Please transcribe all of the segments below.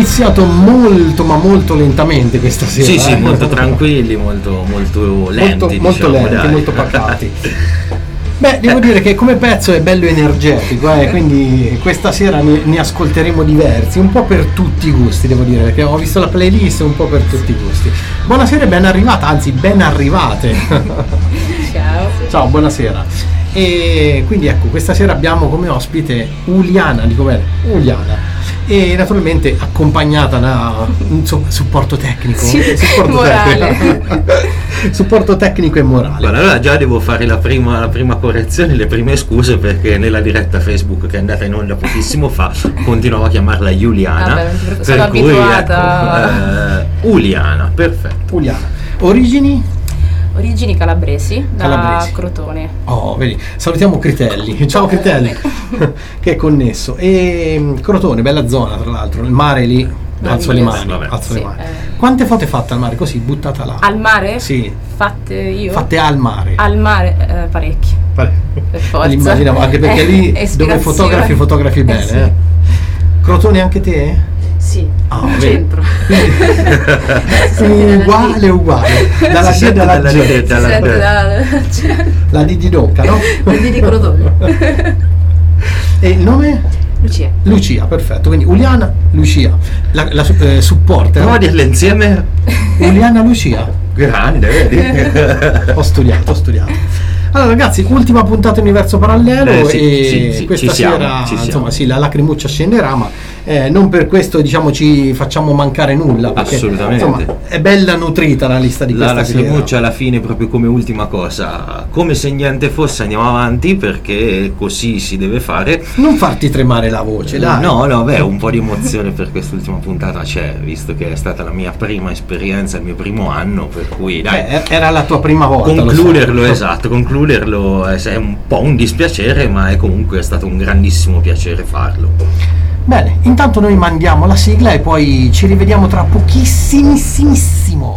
iniziato molto ma molto lentamente questa sera. Sì, molto tranquilli, molto lenti, molto diciamo, lenti, dai. molto pacati. Beh, devo dire che come pezzo è bello energetico, quindi questa sera ne ascolteremo diversi, un po' per tutti i gusti, devo dire, perché ho visto la playlist un po' per tutti i gusti. Buonasera e ben arrivata, anzi ben arrivate. Ciao, buonasera. E quindi ecco, questa sera abbiamo come ospite Uliana, dico bene, Uliana. E naturalmente accompagnata da un supporto tecnico, supporto tecnico e morale. Guarda, allora già devo fare la prima correzione, le prime scuse, perché nella diretta Facebook che è andata in onda pochissimo fa continuavo a chiamarla Juliana. Vabbè, sono abituata. Ecco, Uliana, perfetto. Uliana, origini calabresi, da Crotone. Oh, vedi, salutiamo Critelli. Ciao Critelli, che è connesso. E Crotone, bella zona tra l'altro, il mare lì, alzo le mani. Quante foto hai fatte al mare, così buttata là? Al mare? Sì. Fatte io? Fatte al mare. Al mare, parecchie. Per forza. Immaginavo, anche perché lì dove fotografi bene. Sì. Crotone anche te? Sì, al centro. uguale. Dalla D alla G. La D di Docca, no? La D di Crotone. E il nome? Lucia, perfetto. Quindi Uliana, Lucia. La supporter. Proviamo a dirle insieme. Uliana, Lucia. Grande, vedi? Ho studiato. Allora ragazzi, ultima puntata Universo Parallelo e questa sera insomma sì, la lacrimuccia scenderà, ma non per questo diciamo ci facciamo mancare nulla, perché, assolutamente, insomma, è bella nutrita la lista di questa sera. La lacrimuccia alla fine proprio come ultima cosa, come se niente fosse, andiamo avanti perché così si deve fare. Non farti tremare la voce, dai. No, beh, un po' di emozione per quest'ultima puntata c'è, visto che è stata la mia prima esperienza, il mio primo anno, per cui dai, era la tua prima volta. Concluderlo è un po' un dispiacere, ma è comunque stato un grandissimo piacere farlo. Bene, intanto noi mandiamo la sigla e poi ci rivediamo tra pochissimissimo.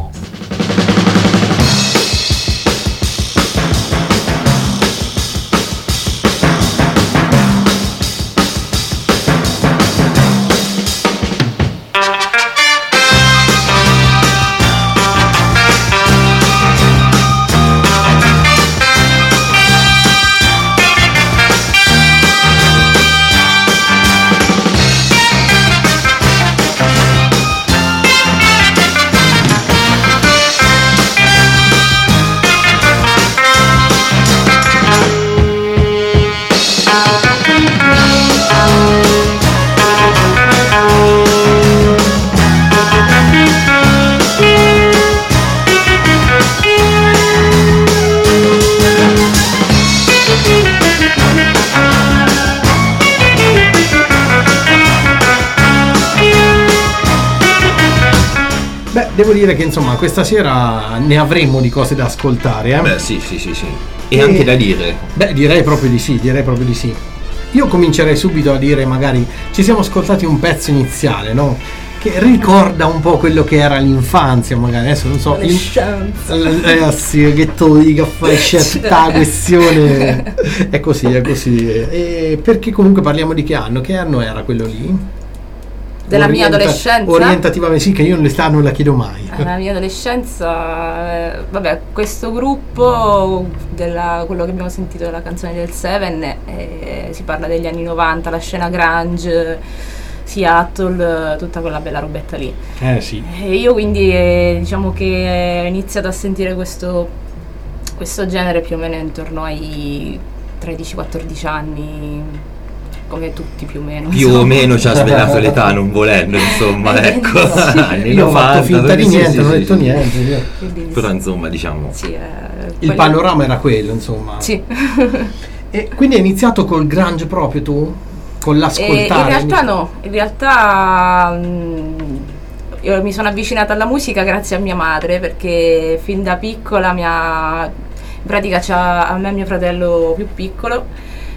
Devo dire che insomma questa sera ne avremo di cose da ascoltare. Beh sì. E anche da dire. Beh, direi proprio di sì. Io comincerei subito a dire, magari ci siamo ascoltati un pezzo iniziale, no? Che ricorda un po' quello che era l'infanzia, magari adesso non so. Sì, che tu dica fai certa questione. È così. E perché comunque parliamo di che anno era quello lì? Della mia adolescenza? Orientativamente sì, che io l'età non la chiedo mai. La mia adolescenza, vabbè, questo gruppo, quello che abbiamo sentito della canzone del Seven, si parla degli anni 90, la scena grunge, Seattle, tutta quella bella robetta lì. Sì. E io quindi diciamo che ho iniziato a sentire questo genere più o meno intorno ai 13-14 anni. Come tutti più o meno. Più o meno ci ha svelato l'età, non volendo, insomma, ecco. Io ho fatto finta di niente, non ho detto niente. Però insomma, diciamo. Il panorama era quello, insomma. Sì. E quindi hai iniziato col grunge proprio tu? Con l'ascoltare? In realtà io mi sono avvicinata alla musica grazie a mia madre, perché fin da piccola in pratica a me e mio fratello più piccolo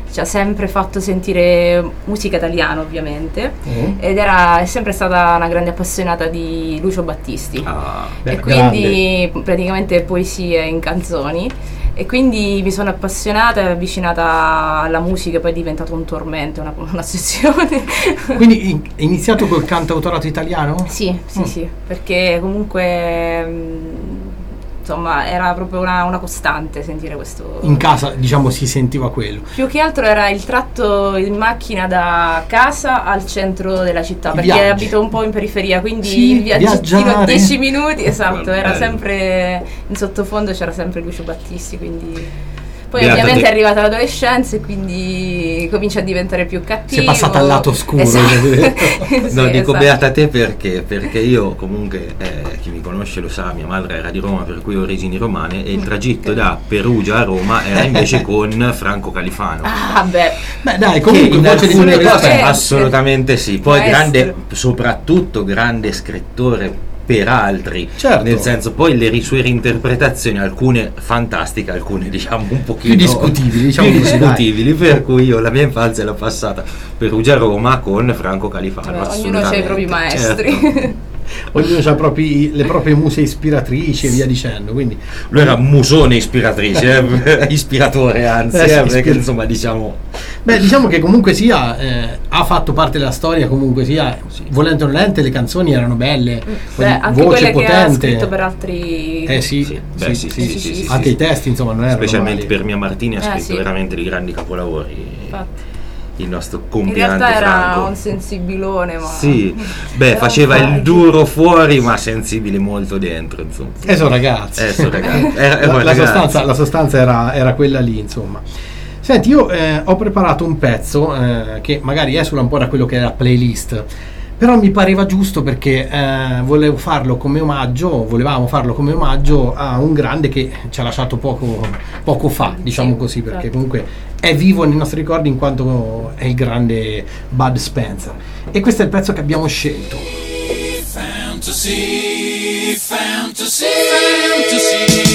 ci ha sempre fatto sentire musica italiana, ovviamente, ed è sempre stata una grande appassionata di Lucio Battisti, e quindi praticamente poesie in canzoni, e quindi mi sono appassionata e avvicinata alla musica, poi è diventato un tormento, un'ossessione. Quindi è iniziato col cantautorato italiano? Sì, perché comunque insomma era proprio una costante sentire questo. In casa, diciamo, si sentiva quello. Più che altro era il tratto in macchina da casa al centro della città, perché abito un po' in periferia, quindi il viaggettino a 10 minuti, esatto, era sempre in sottofondo, c'era sempre Lucio Battisti, quindi poi ovviamente è arrivata l'adolescenza e quindi comincia a diventare più cattivo. Si è passata al lato oscuro. No, dico beata te perché io comunque, chi mi conosce lo sa, mia madre era di Roma, per cui ho origini romane, e il tragitto da Perugia a Roma era invece con Franco Califano. Beh dai, comunque in alcune cose assolutamente sì. Poi soprattutto grande scrittore per altri, certo. Nel senso, poi le sue reinterpretazioni, alcune fantastiche, alcune diciamo un pochino più discutibili, per cui io la mia infanzia l'ho passata Perugia-Roma con Franco Califano. Ognuno c'ha i propri maestri, certo. Ognuno ha le proprie muse ispiratrici e via dicendo, quindi lui era musone ispiratrice, ispiratore anzi, perché insomma diciamo che comunque sia ha fatto parte della storia, comunque sia, volente o nolente, le canzoni erano belle, anche voce quelle potente, che ha scritto per altri sì. Anche i testi insomma non erano specialmente male. per Mia Martini ha scritto veramente dei grandi capolavori. Infatti. Il nostro compianto in realtà era Franco. un sensibilone, ma faceva il duro fuori ma sensibile molto dentro, insomma. Ragazzi. La sostanza era quella lì, insomma. Senti, io ho preparato un pezzo che magari esula un po' da quello che è la playlist, però mi pareva giusto perché volevamo farlo come omaggio a un grande che ci ha lasciato poco fa, diciamo così, perché comunque è vivo nei nostri ricordi in quanto è il grande Bud Spencer, e questo è il pezzo che abbiamo scelto. Fantasy, fantasy, fantasy.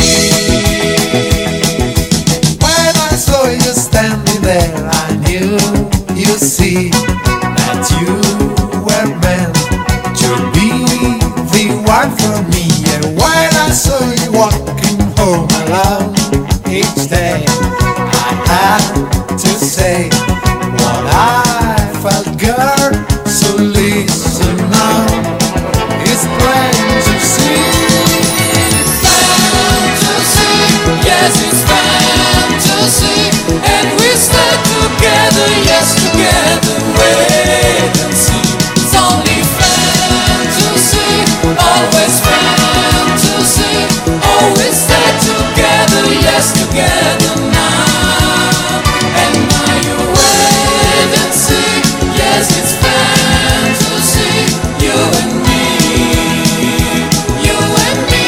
When I saw you standing there, I knew you'd see that you were meant to be the one for me. And when I saw you walking home alone each day, I had to say what I felt, girl. So listen now, it's plain to see. Fantasy, yes, it's fantasy, and we stay together, yes, together, wait and see. It's only fantasy, always fantasy, always stay together, yes, together now. And now you wait and see, yes, it's fantasy, you and me, you and me.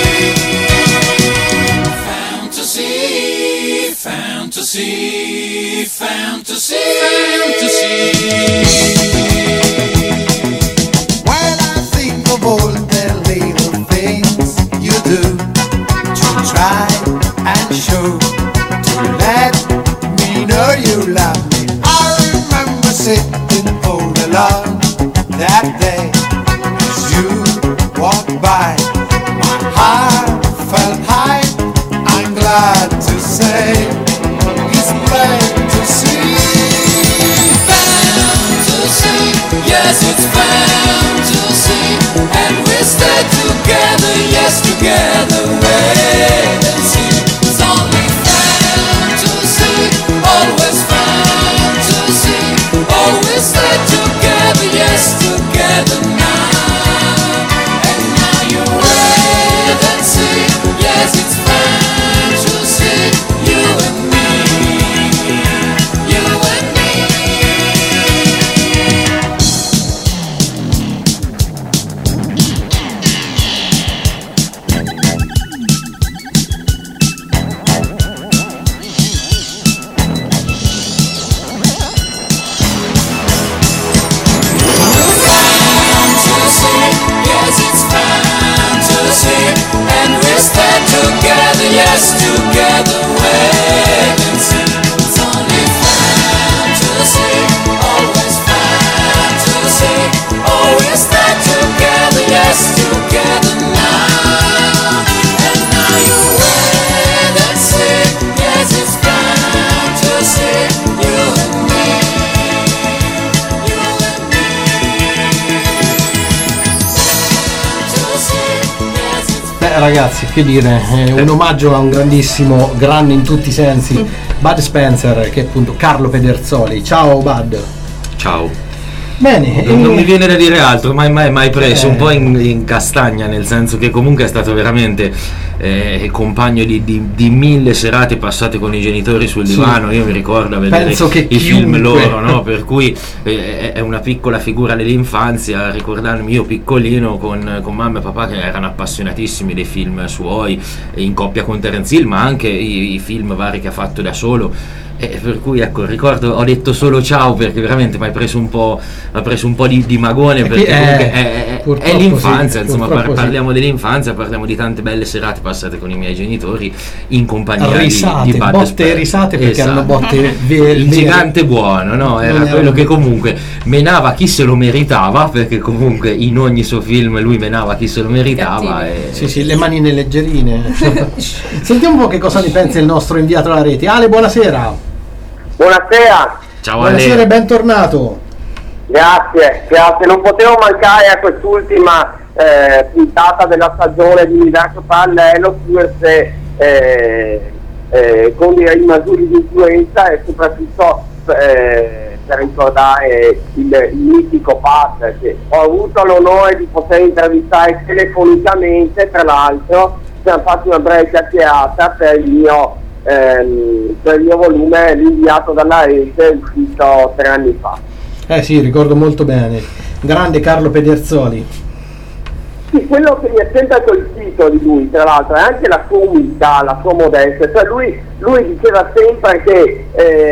Fantasy, fantasy, fantasy, fantasy. When I think of all the little things you do to try and show, to let me know you love me, I remember sitting all alone that day as you walked by. My heart felt high, I'm glad to say it's plain to see. Fantasy, yes, it's fantasy, and we stay together, yes, together, wait and see. It's only fantasy, always fantasy, always stay together, yes, together now. And now you wait and see, yes, it's fantasy, you and me, you and me. Fantasy, yes, it's fantasy, and we stay together, yes, together, wait and see. It's only ragazzi, che dire, un omaggio a un grande in tutti i sensi, Bud Spencer, che è appunto Carlo Pedersoli. Ciao Bud. Ciao. Bene, non mi viene da dire altro, mai preso un po' in castagna, nel senso che comunque è stato veramente compagno di 1000 serate passate con i genitori sul divano. Io mi ricordo a vedere i film loro, no? Per cui è una piccola figura dell'infanzia, ricordarmi io piccolino con mamma e papà che erano appassionatissimi dei film suoi, in coppia con Terence Hill, ma anche i film vari che ha fatto da solo. Per cui ecco, ricordo, ho detto solo ciao perché veramente mi ha preso un po' di magone, perché comunque è l'infanzia, insomma, parliamo dell'infanzia, parliamo di tante belle serate passate con i miei genitori in compagnia di Bud botte e risate, perché erano botte il gigante buono, no? Era quello che comunque menava chi se lo meritava, perché comunque in ogni suo film lui menava chi se lo meritava. Sì, le manine leggerine. Sentiamo un po' che cosa ne pensa il nostro inviato alla rete. Ale, buonasera. Buonasera. Ciao, buonasera Ale. E bentornato. Grazie, non potevo mancare a quest'ultima puntata della stagione di Universo Parallelo, con i maggiori di influenza, e soprattutto per ricordare il mitico Pat, che ho avuto l'onore di poter intervistare telefonicamente. Tra l'altro abbiamo fatto una breve chiacchierata per il mio volume rinviato dalla rete, uscito 3 anni fa. Sì, ricordo molto bene. Grande Carlo Pedersoli. Sì, quello che mi è sempre colpito di lui, tra l'altro, è anche la sua umiltà, la sua modestia. Cioè lui diceva sempre che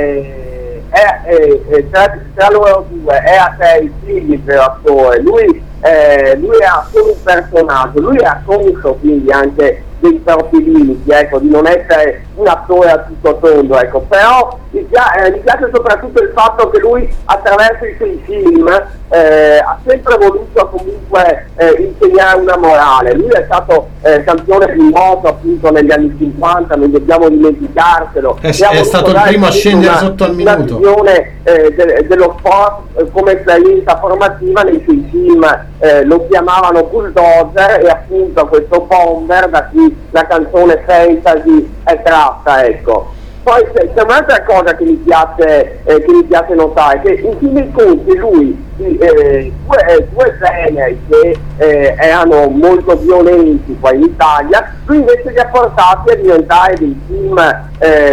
tra loro due è a te il figli per l'attore. Lui era solo un personaggio, lui era conscio quindi anche dei propri limiti, ecco, di non essere un attore a tutto tondo, ecco. Però mi piace soprattutto il fatto che lui attraverso i suoi film ha sempre voluto comunque insegnare una morale. Lui è stato campione di moto appunto negli anni 50, non dobbiamo dimenticarselo. È stato il primo a scendere sotto al minuto. Una visione dello sport come esperienza formativa. Nei suoi film lo chiamavano bulldozer, e appunto questo bomber da cui la canzone Fantasy è tratta, ecco. Poi c'è un'altra cosa che mi piace notare, che in fin dei conti lui due generi che erano molto violenti qua in Italia, lui invece li ha portati a diventare dei film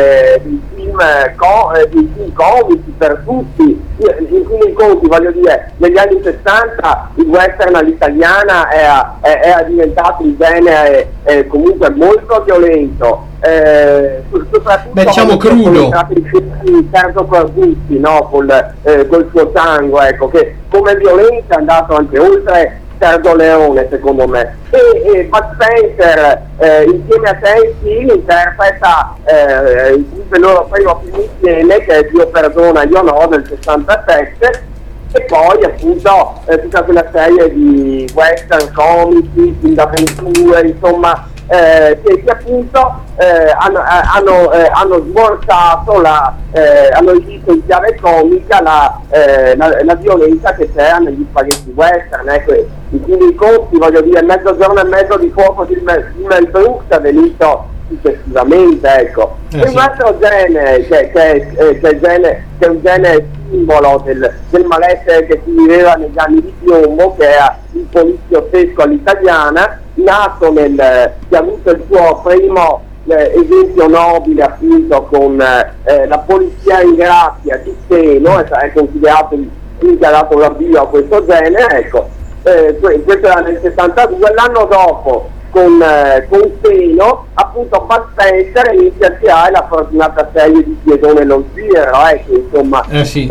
comici per tutti. In fin dei conti, voglio dire, negli anni 60 il western all'italiana era diventato un genere comunque molto violento, soprattutto diciamo crudo. Sergio Corbucci, no? Col suo tango, ecco, che come violenza è andato anche oltre Sergio Leone, secondo me. E Bud Spencer insieme a Terence Hill interpreta il loro primo film insieme, che è Dio perdona, io no, del 67, e poi appunto tutta quella serie di western comici, film d'avventure, insomma, che appunto hanno sborsato hanno visto in chiave comica la violenza che c'era negli spaghetti western, ecco. In fin dei conti, voglio dire, Mezzogiorno e mezzo di fuoco di Mel Brooks è venuto successivamente, ecco. E un altro genere che è un genere simbolo del malessere che si viveva negli anni di piombo, che era il poliziottesco all'italiana, nato che ha avuto il suo primo esempio nobile appunto con la polizia in grazia di Steno, è considerato il che ha dato l'avvio a questo genere, ecco. Questo era nel 62. L'anno dopo con Steno appunto Bud Spencer inizia a creare la fortunata serie di Piedone lo Zero, ecco, insomma. Sì.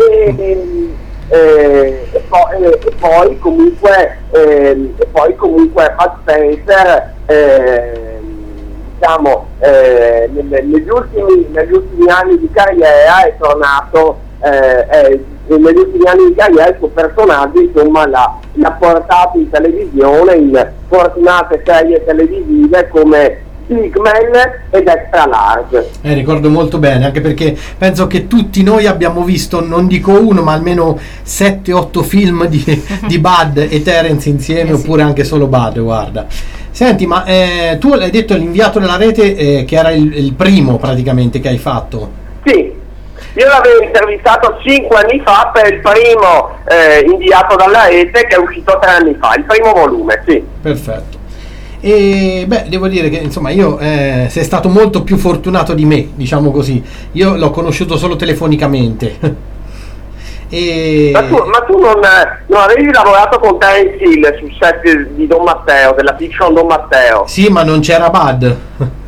E poi comunque Bud Spencer diciamo negli ultimi anni di carriera è tornato negli ultimi anni di carriera il suo personaggio, insomma, l'ha portato in televisione in fortunate serie televisive come Big Man ed Extra Large. Ricordo molto bene, anche perché penso che tutti noi abbiamo visto, non dico uno, ma almeno 7-8 film di Bud e Terence insieme, oppure anche solo Bud, guarda. Senti, ma tu hai detto l'inviato della rete che era il primo praticamente che hai fatto. Sì, io l'avevo intervistato 5 anni fa per il primo inviato dalla rete che è uscito 3 anni fa, il primo volume, sì. Perfetto. E devo dire che insomma io sei stato molto più fortunato di me, diciamo così. Io l'ho conosciuto solo telefonicamente. Ma tu non avevi lavorato con Terence Hill sul set di Don Matteo, della fiction Don Matteo? Sì, ma non c'era Bud.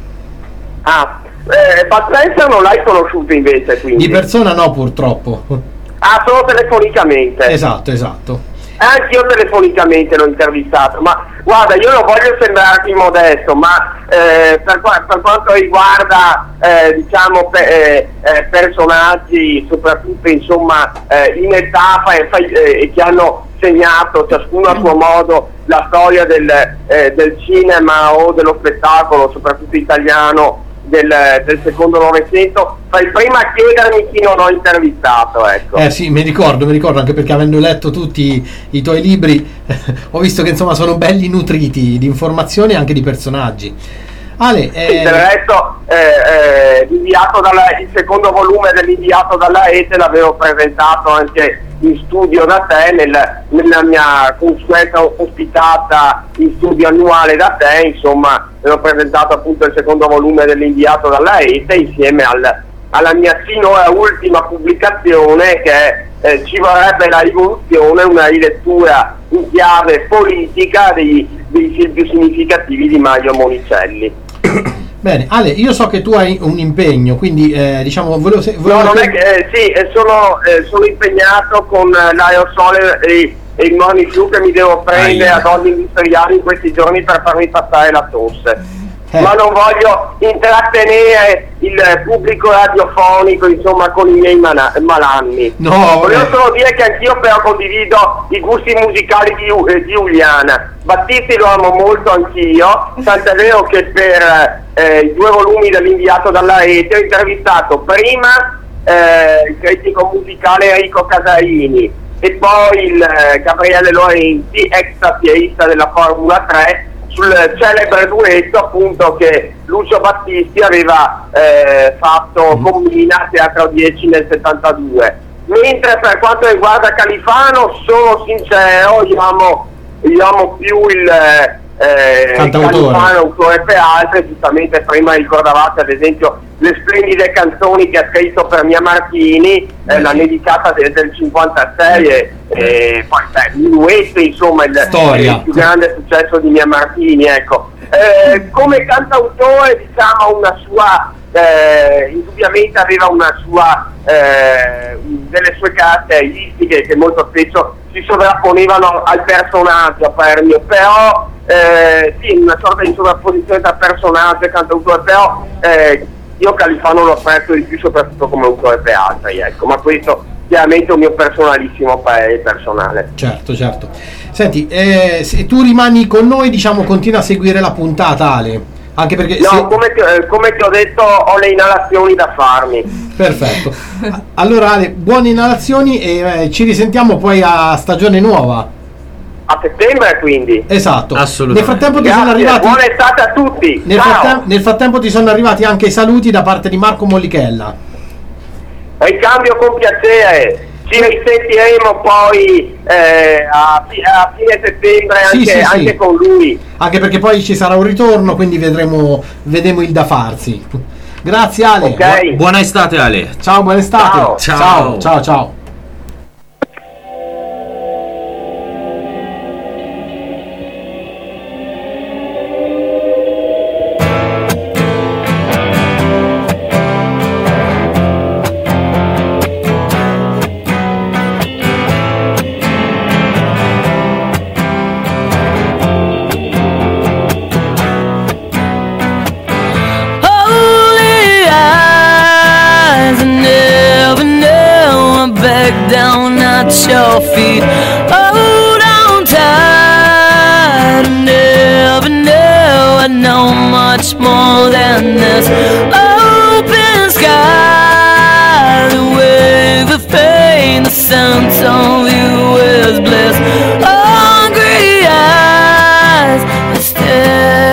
Bud Spencer non l'hai conosciuto invece, quindi? Di persona no, purtroppo. Solo telefonicamente. Esatto. Anche io telefonicamente l'ho intervistato, ma guarda, io non voglio sembrarti modesto, ma per quanto riguarda diciamo personaggi, soprattutto insomma in età e che hanno segnato ciascuno a suo modo la storia del cinema o dello spettacolo, soprattutto italiano, del secondo Novecento, fai prima a chiedermi chi non ho intervistato, ecco. Sì, mi ricordo, anche perché avendo letto tutti i tuoi libri ho visto che insomma sono belli nutriti di informazioni e anche di personaggi. Ale, del resto il secondo volume dell'inviato dalla rete l'avevo presentato anche in studio da te, nella mia consueta ospitata in studio annuale da te, insomma, ho presentato appunto il secondo volume dell'inviato dalla rete insieme alla mia finora ultima pubblicazione che Ci vorrebbe la rivoluzione, una rilettura in chiave politica dei film più significativi di Mario Monicelli. Bene, Ale, io so che tu hai un impegno, quindi diciamo volevo no, non è che sono impegnato con l'aerosole e il morning flu che mi devo prendere a dosi industriali in questi giorni per farmi passare la tosse. Ma non voglio intrattenere il pubblico radiofonico, insomma, con i miei malanni. No, volevo solo dire che anch'io però condivido i gusti musicali di Giuliana. Battisti lo amo molto anch'io, tant'è vero che per i 2 volumi dell'inviato dalla rete ho intervistato prima il critico musicale Enrico Casarini e poi il Gabriele Lorenzi, ex tappierista della Formula 3, sul celebre duetto appunto che Lucio Battisti aveva fatto con Mina a Teatro 10 nel 72. Mentre per quanto riguarda Califano, sono sincero, io amo più il Califano, autore per altre. Giustamente prima ricordavate ad esempio le splendide canzoni che ha scritto per Mia Martini, la nevicata del 56 e poi il duetto, insomma, il più grande successo di Mia Martini, ecco. Come cantautore, diciamo, una sua indubbiamente aveva una sua delle sue caratteristiche che molto spesso si sovrapponevano al personaggio a parer mio, però sì, una sorta di sovrapposizione tra personaggio e cantautore, però io Califano lo apprezzo di più soprattutto come autore per altri, ecco, ma questo chiaramente è un mio personalissimo parere personale. Certo. Senti, se tu rimani con noi, diciamo, continua a seguire la puntata, Ale, anche perché come ti ho detto, ho le inalazioni da farmi. Perfetto. Allora Ale, buone inalazioni e ci risentiamo poi a stagione nuova. A settembre, quindi. Esatto. Assolutamente. Nel frattempo ti sono arrivati. Buona estate a tutti. Nel frattempo ti sono arrivati anche i saluti da parte di Marco Mollichella. Ricambio con piacere. Ci risentiremo poi a fine settembre anche con lui. Anche perché poi ci sarà un ritorno, quindi vedremo il da farsi. Grazie Ale. Okay. Buona estate Ale. Ciao, buona estate. Ciao. Your feet, hold on tight. Never knew I know much more than this. Open sky, the wave of pain, the sense of you is bliss. Hungry eyes, I stare.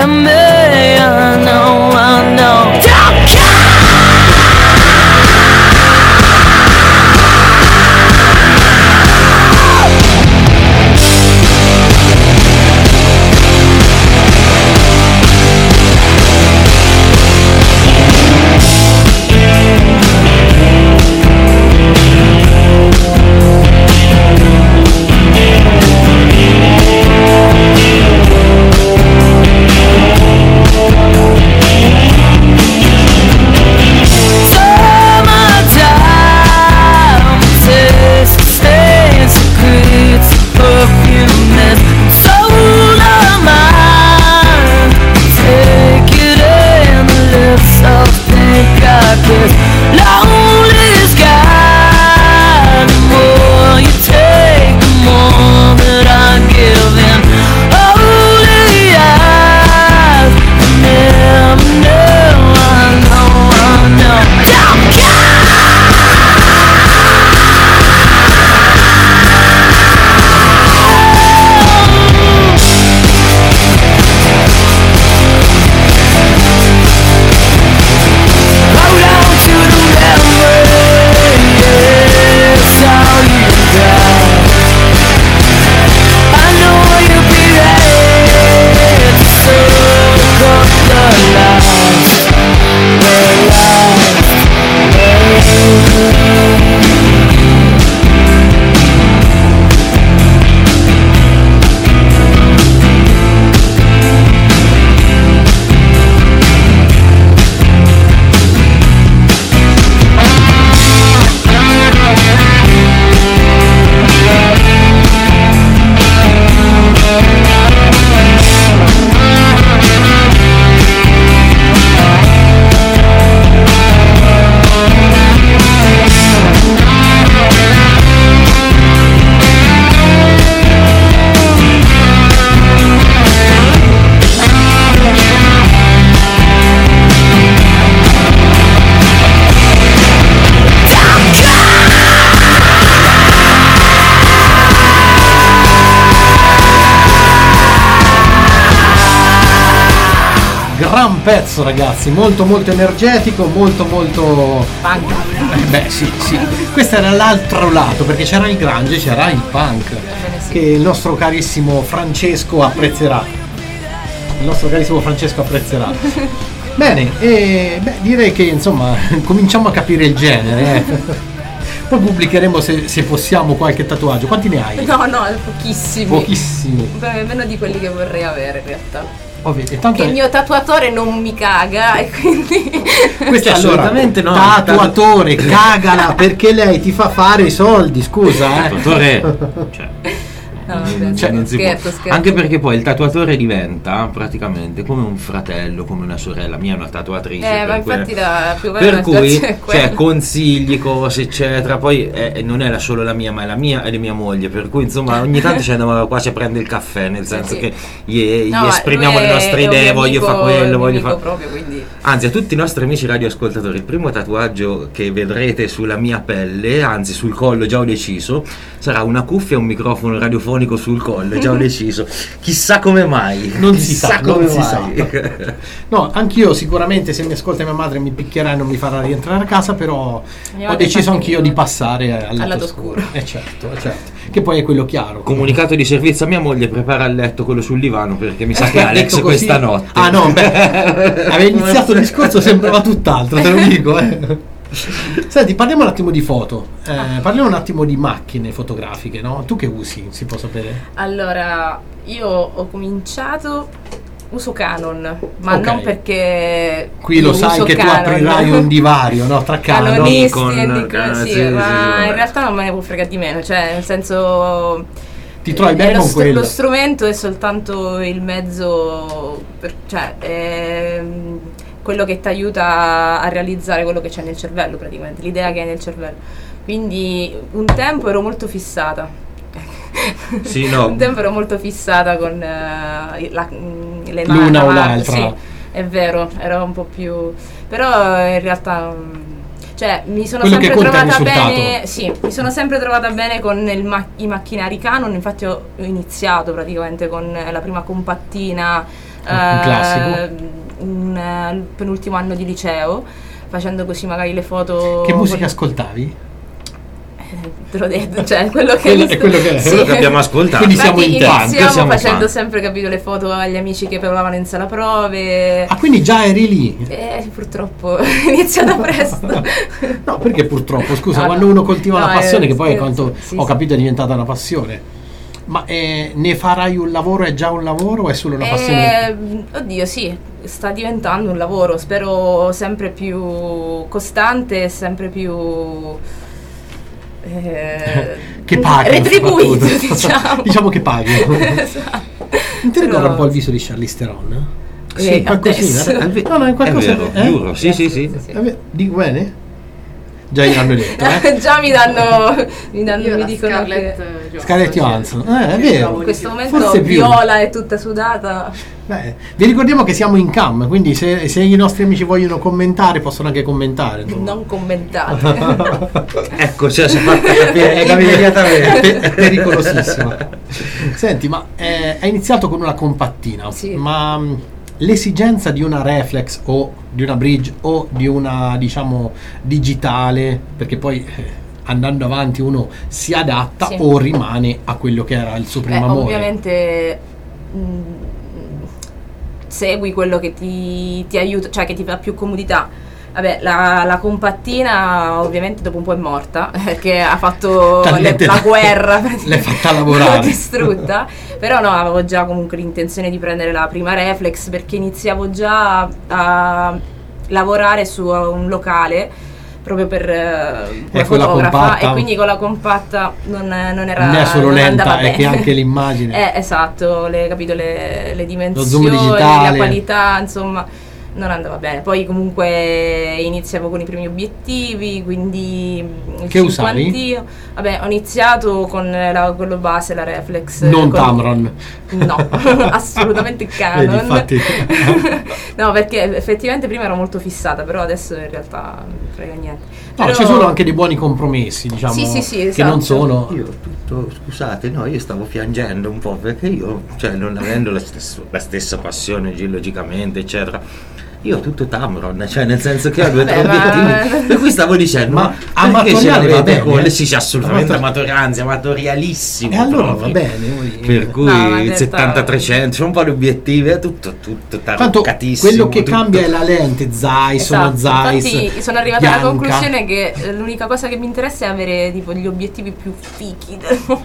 gran pezzo, ragazzi, molto molto energetico, molto Punk. beh sì, questo era l'altro lato, perché c'era il grunge, c'era il punk, sì. che il nostro carissimo Francesco apprezzerà. Bene, direi che insomma cominciamo a capire il genere. Poi pubblicheremo se possiamo qualche tatuaggio. Quanti ne hai? No, pochissimi. Pochissimi. Meno di quelli che vorrei avere in realtà. Ovvio, e tanto che il mio tatuatore non mi caga e quindi questo assolutamente no. Tatuatore, cagala, perché lei ti fa fare i soldi, scusa, Tatuatore, cioè, no, vabbè, cioè, non si scherzo. Anche perché poi il tatuatore diventa praticamente come un fratello, come una sorella. Mia è una tatuatrice, ma infatti più o meno per la cui situazione è quella. cioè, consigli, cose eccetera. Poi non è solo la mia, ma è la mia e di mia moglie, per cui insomma ogni tanto ci andiamo qua a prendere il caffè, nel senso sì. che gli esprimiamo le nostre idee, voglio fare quello, voglio fare proprio, quindi. Anzi, a tutti i nostri amici radioascoltatori, il primo tatuaggio che vedrete sulla mia pelle, anzi sul collo già ho deciso, sarà una cuffia e un microfono radiofonico sul collo, già ho deciso. Chissà come mai. Non si sa. No, anch'io sicuramente, se mi ascolta mia madre mi picchierà e non mi farà rientrare a casa, però ho deciso anch'io di passare al lato scuro. Certo. Che poi è quello chiaro. Comunicato di servizio a mia moglie: prepara il letto quello sul divano, perché mi sa che Alex questa notte. Ah no, aveva iniziato il discorso, sembrava tutt'altro, te lo dico. Senti, parliamo un attimo di foto, parliamo un attimo di macchine fotografiche, no? Tu che usi, si può sapere? Allora, io ho cominciato, uso Canon, ma Ok. non perché Qui lo sai che Canon. tu aprirai un divario, no? Tra Canon, Canonisti Nikon, e Nikon, sì, sì, ma sì. in realtà non me ne può fregare di meno, cioè nel senso ti trovi bene con quello? Lo strumento è soltanto il mezzo, quello che ti aiuta a realizzare quello che c'è nel cervello, praticamente, l'idea che hai nel cervello. Quindi un tempo ero molto fissata. Sì, no. Un tempo ero molto fissata con le L'una o l'altra. Sì, è vero, ero un po' più. Però in realtà. Cioè, mi sono Quello che sempre conta è il trovata risultato. bene. Sì, mi sono sempre trovata bene con i macchinari Canon. Infatti, ho iniziato praticamente con la prima compattina. Un classico. Il penultimo anno di liceo, facendo così magari le foto. Che musica ascoltavi? Te l'ho detto, cioè quello che Quello è quello che è. Quello che abbiamo ascoltato. Quindi siamo in iniziamo tanti, siamo facendo fan. sempre, capito, le foto agli amici che provavano in sala prove. Ah, quindi già eri lì? Purtroppo ho iniziato presto. No, perché purtroppo, scusa, No, quando no. uno coltiva No, una passione, che poi scherzo. quanto Sì, ho sì. capito è diventata una passione. Ma ne farai un lavoro? È già un lavoro o è solo una passione? Oddio, sì, sta diventando un lavoro, spero sempre più costante, sempre più Che paghi retribuito, soprattutto. Diciamo che paghi. Esatto. Non ti ricorda Però- un po' il viso di Charlize Theron? adesso. No, no, è qualcosa. È vero, giuro, sì. Dico bene? Già gliel'hanno detto, Già mi danno Io mi la dicono Scarlett che Johansson, Scarlett Johansson, è vero. in questo momento Forse più. viola e tutta sudata. Beh, vi ricordiamo che siamo in cam, quindi se i nostri amici vogliono commentare possono anche commentare, insomma. Non commentate. Ecco, cioè, si è fatta capire immediatamente. È pericolosissima. Senti, ma hai iniziato con una compattina, Sì. ma l'esigenza di una reflex o di una bridge o di una, diciamo, digitale, perché poi andando avanti uno si adatta, Sì. o rimane a quello che era il suo primo amore? Ovviamente segui quello che ti aiuta, cioè che ti dà più comodità. Vabbè, la compattina ovviamente dopo un po' è morta, perché ha fatto Talmente la guerra, l'hai fatta lavorare. l'ha distrutta. Però no, avevo già comunque l'intenzione di prendere la prima reflex, perché iniziavo già a lavorare su un locale proprio per come con la fotografa, compatta. e quindi con la compatta non era, Non è solo non lenta, andava è che bene. anche l'immagine. Esatto, capito, le dimensioni, zoom digitale. la qualità, insomma. non andava bene. Poi comunque iniziavo con i primi obiettivi, quindi il che usavi? Vabbè, ho iniziato con quello base, la reflex. Non Tamron. No, assolutamente Canon. Infatti. No, perché effettivamente prima ero molto fissata, però adesso in realtà non frega niente. No, però... ci sono anche dei buoni compromessi, diciamo, sì, che esatto. non sono... Scusate, no, io stavo piangendo un po' perché io, cioè, non avendo la stessa passione logicamente, eccetera, io ho tutto Tamron, cioè nel senso che ho 2 o 3 obiettivi, per cui stavo dicendo, ma amatoriale va bene, sì, assolutamente amatorialissimo. E allora proprio. va bene, per cui il 70-300 c'è un po' di obiettivi, è tutto taroccatissimo. Quello che tutto. cambia è la lente Zeiss, esatto. Zeiss. Infatti sono arrivata bianca. alla conclusione che l'unica cosa che mi interessa è avere tipo gli obiettivi più fichi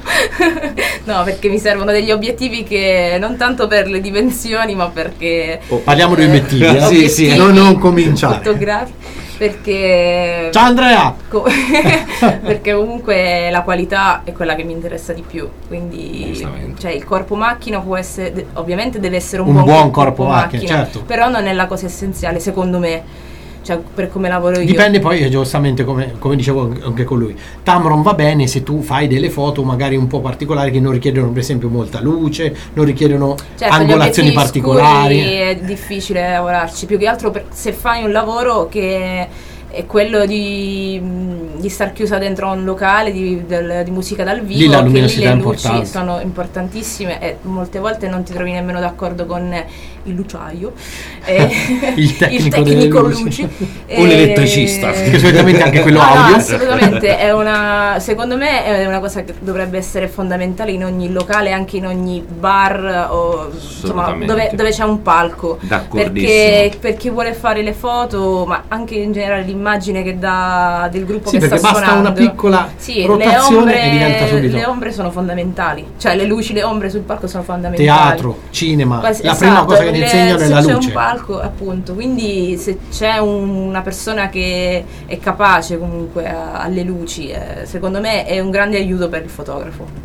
no, perché mi servono degli obiettivi che non tanto per le dimensioni, ma perché parliamo di obiettivi, sì, non cominciare fotografici, perché ciao Andrea perché comunque la qualità è quella che mi interessa di più, quindi cioè il corpo macchina può essere, ovviamente deve essere un buon corpo macchina, certo. però non è la cosa essenziale secondo me, cioè per come lavoro io. Dipende poi giustamente come dicevo anche con lui. Tamron va bene se tu fai delle foto magari un po' particolari che non richiedono per esempio molta luce, non richiedono angolazioni particolari. È difficile lavorarci, più che altro se fai un lavoro che è quello di star chiusa dentro a un locale di musica dal vivo, lì la che luminosità lì le luci importante. sono importantissime e molte volte non ti trovi nemmeno d'accordo con il luciaio, il tecnico luci un elettricista, che solitamente anche quello audio. No, assolutamente secondo me è una cosa che dovrebbe essere fondamentale in ogni locale, anche in ogni bar o insomma dove c'è un palco, per chi vuole fare le foto, ma anche in generale l'immagine che dà del gruppo che sta suonando. Basta una piccola rotazione e diventa subito. Le ombre sono fondamentali, cioè le luci, le ombre sul palco sono fondamentali. Teatro, cinema, la prima cosa che ti insegnano è la luce. Se c'è un palco, appunto, quindi se c'è una persona che è capace comunque alle luci, secondo me è un grande aiuto per il fotografo.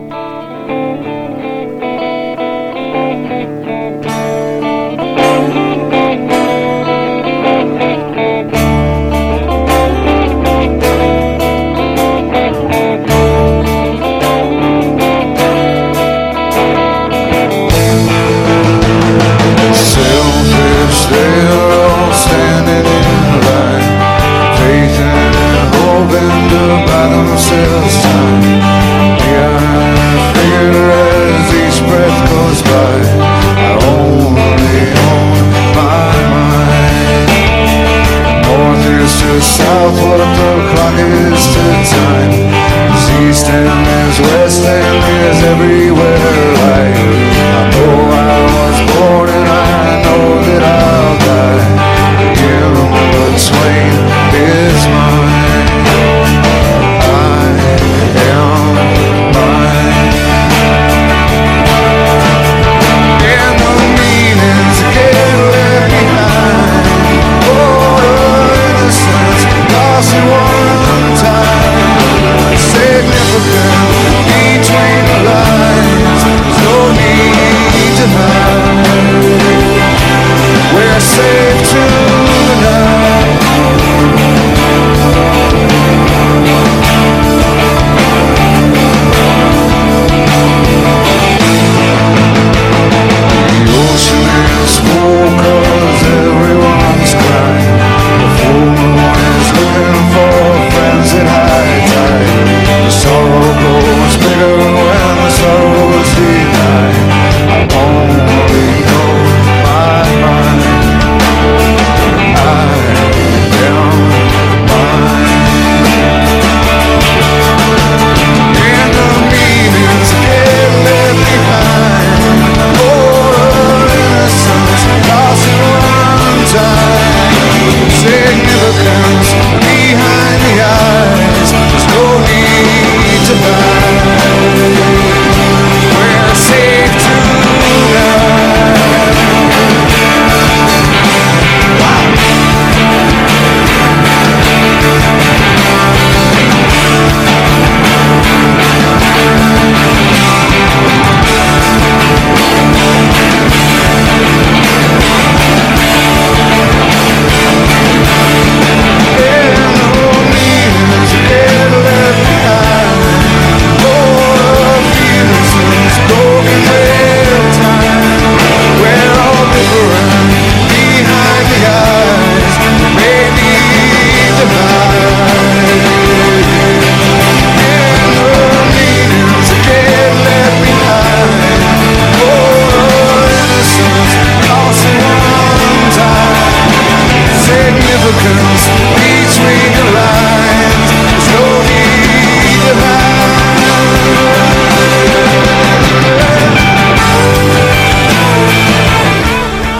South, what the clock is to time. There's east and there's west and there's everywhere light. I know I was born and I know that I'll die. In between is mine. I am mine. And the meanings get left behind. Lost in one time, significant between the lines. There's no need to hide. We're safe tonight. The ocean is full 'cause everyone's crying. The full moon is looking for friends at high tide. The sorrow grows bigger when the sorrow is denied. I only know my mind.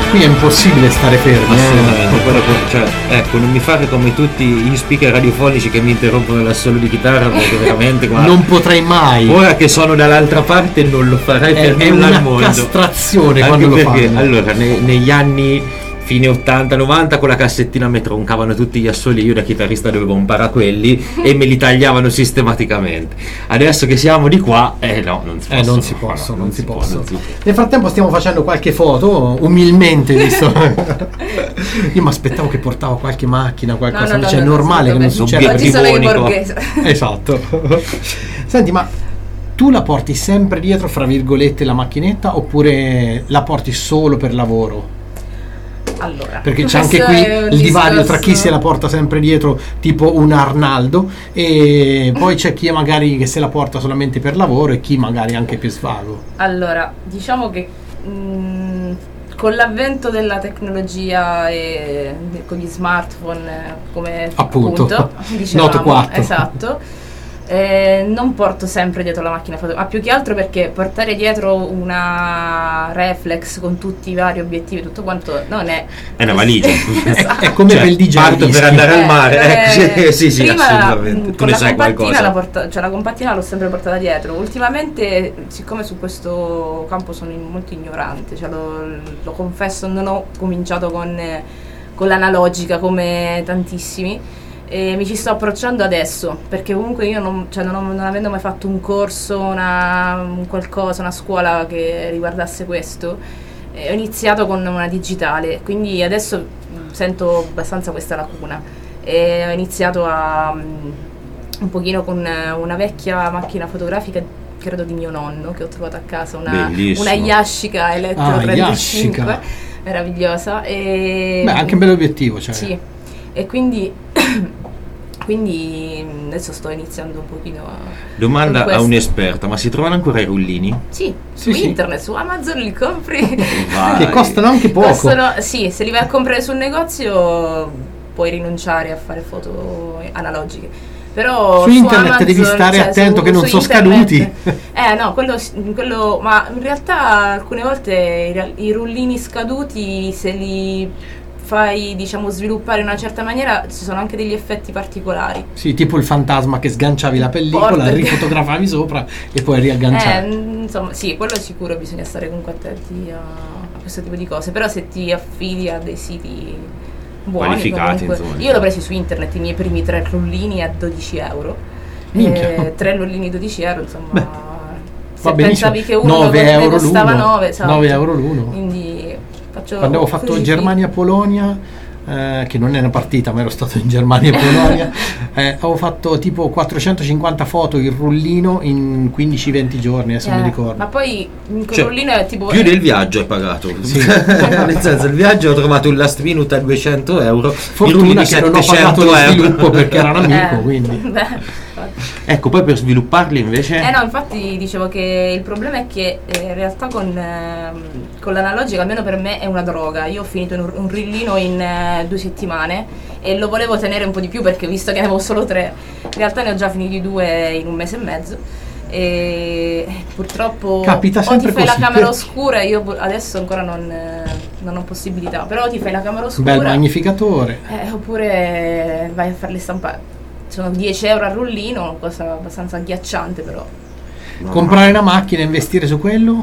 qui è impossibile stare fermi. Cioè, ecco, non mi fare come tutti gli speaker radiofonici che mi interrompono l'assolo di chitarra, perché veramente guarda, non potrei mai. Ora che sono dall'altra parte non lo farei per nulla al mondo. È una castrazione anche quando perché, lo fanno. allora, negli anni fine 80-90 con la cassettina mi troncavano tutti gli assoli, io da chitarrista dovevo imparare quelli e me li tagliavano sistematicamente. Adesso che siamo di qua, no, non si possono. Nel frattempo stiamo facendo qualche foto, umilmente, visto. Io mi aspettavo che portavo qualche macchina, qualcosa, no, è normale che non succeda. Oggi sono in borghese. Esatto. Senti, ma tu la porti sempre dietro, fra virgolette, la macchinetta, oppure la porti solo per lavoro? Allora, perché c'è anche qui il divario tra chi se la porta sempre dietro, tipo un Arnaldo, e poi c'è chi magari che se la porta solamente per lavoro e chi magari anche per svago. Allora, diciamo che con l'avvento della tecnologia e con gli smartphone, come appunto dicevamo, Note 4. Esatto, non porto sempre dietro la macchina fotografica, ma più che altro perché portare dietro una reflex con tutti i vari obiettivi, tutto quanto non è una valigia. Esatto. È come per il DJ, parto per andare al mare. Sì, prima assolutamente. con la compattina la compattina l'ho sempre portata dietro. Ultimamente, siccome su questo campo sono molto ignorante, cioè lo confesso, non ho cominciato con l'analogica come tantissimi. E mi ci sto approcciando adesso, perché comunque io non avendo mai fatto un corso, una scuola che riguardasse questo, ho iniziato con una digitale, quindi adesso sento abbastanza questa lacuna e ho iniziato un pochino con una vecchia macchina fotografica, credo di mio nonno, che ho trovato a casa, una Yashica Elettro 35, Yashica. Meravigliosa. Anche un bel obiettivo, cioè. Sì, e quindi adesso sto iniziando un pochino domanda a un'esperta, ma si trovano ancora i rullini? Sì, su internet, su Amazon li compri. Che costano anche poco. Sì, se li vai a comprare sul negozio puoi rinunciare a fare foto analogiche, però su internet Amazon, devi stare attento che non sono scaduti. No, quello, ma in realtà alcune volte i rullini scaduti, se li fai, diciamo, sviluppare in una certa maniera, ci sono anche degli effetti particolari. Sì, tipo il fantasma che sganciavi la pellicola, rifotografavi sopra e poi riagganciavi. Insomma, sì, quello sicuro, bisogna stare comunque attenti a questo tipo di cose, però se ti affidi a dei siti buoni, qualificati, comunque, io l'ho preso su internet, i miei primi 3 rullini a 12 euro. 3 rullini 12 euro, insomma. Se pensavi che uno 9 euro costava l'uno, 9, esatto. 9 euro l'uno. Quindi quando avevo fatto Germania-Polonia, che non è una partita ma ero stato in Germania e Polonia, avevo fatto tipo 450 foto in rullino in 15 giorni, adesso mi ricordo. Ma poi il rullino è tipo più del viaggio hai pagato. Sì. Nel senso, il viaggio ho trovato un last minute a 200 euro, fortuna che non ho pagato lo sviluppo perché era un amico, quindi ecco, poi per svilupparli invece no, infatti dicevo che il problema è che in realtà con l'analogica, almeno per me, è una droga. Io ho finito un rullino in 2 settimane e lo volevo tenere un po' di più, perché visto che ne avevo solo 3, in realtà ne ho già finiti 2 in un mese e mezzo, e purtroppo capita sempre o ti fai così. La camera oscura, io adesso ancora non ho possibilità, però ti fai la camera oscura, bel magnificatore, oppure vai a farle stampare. Sono 10 euro al rullino, cosa abbastanza agghiacciante, però. Comprare una macchina e investire su quello?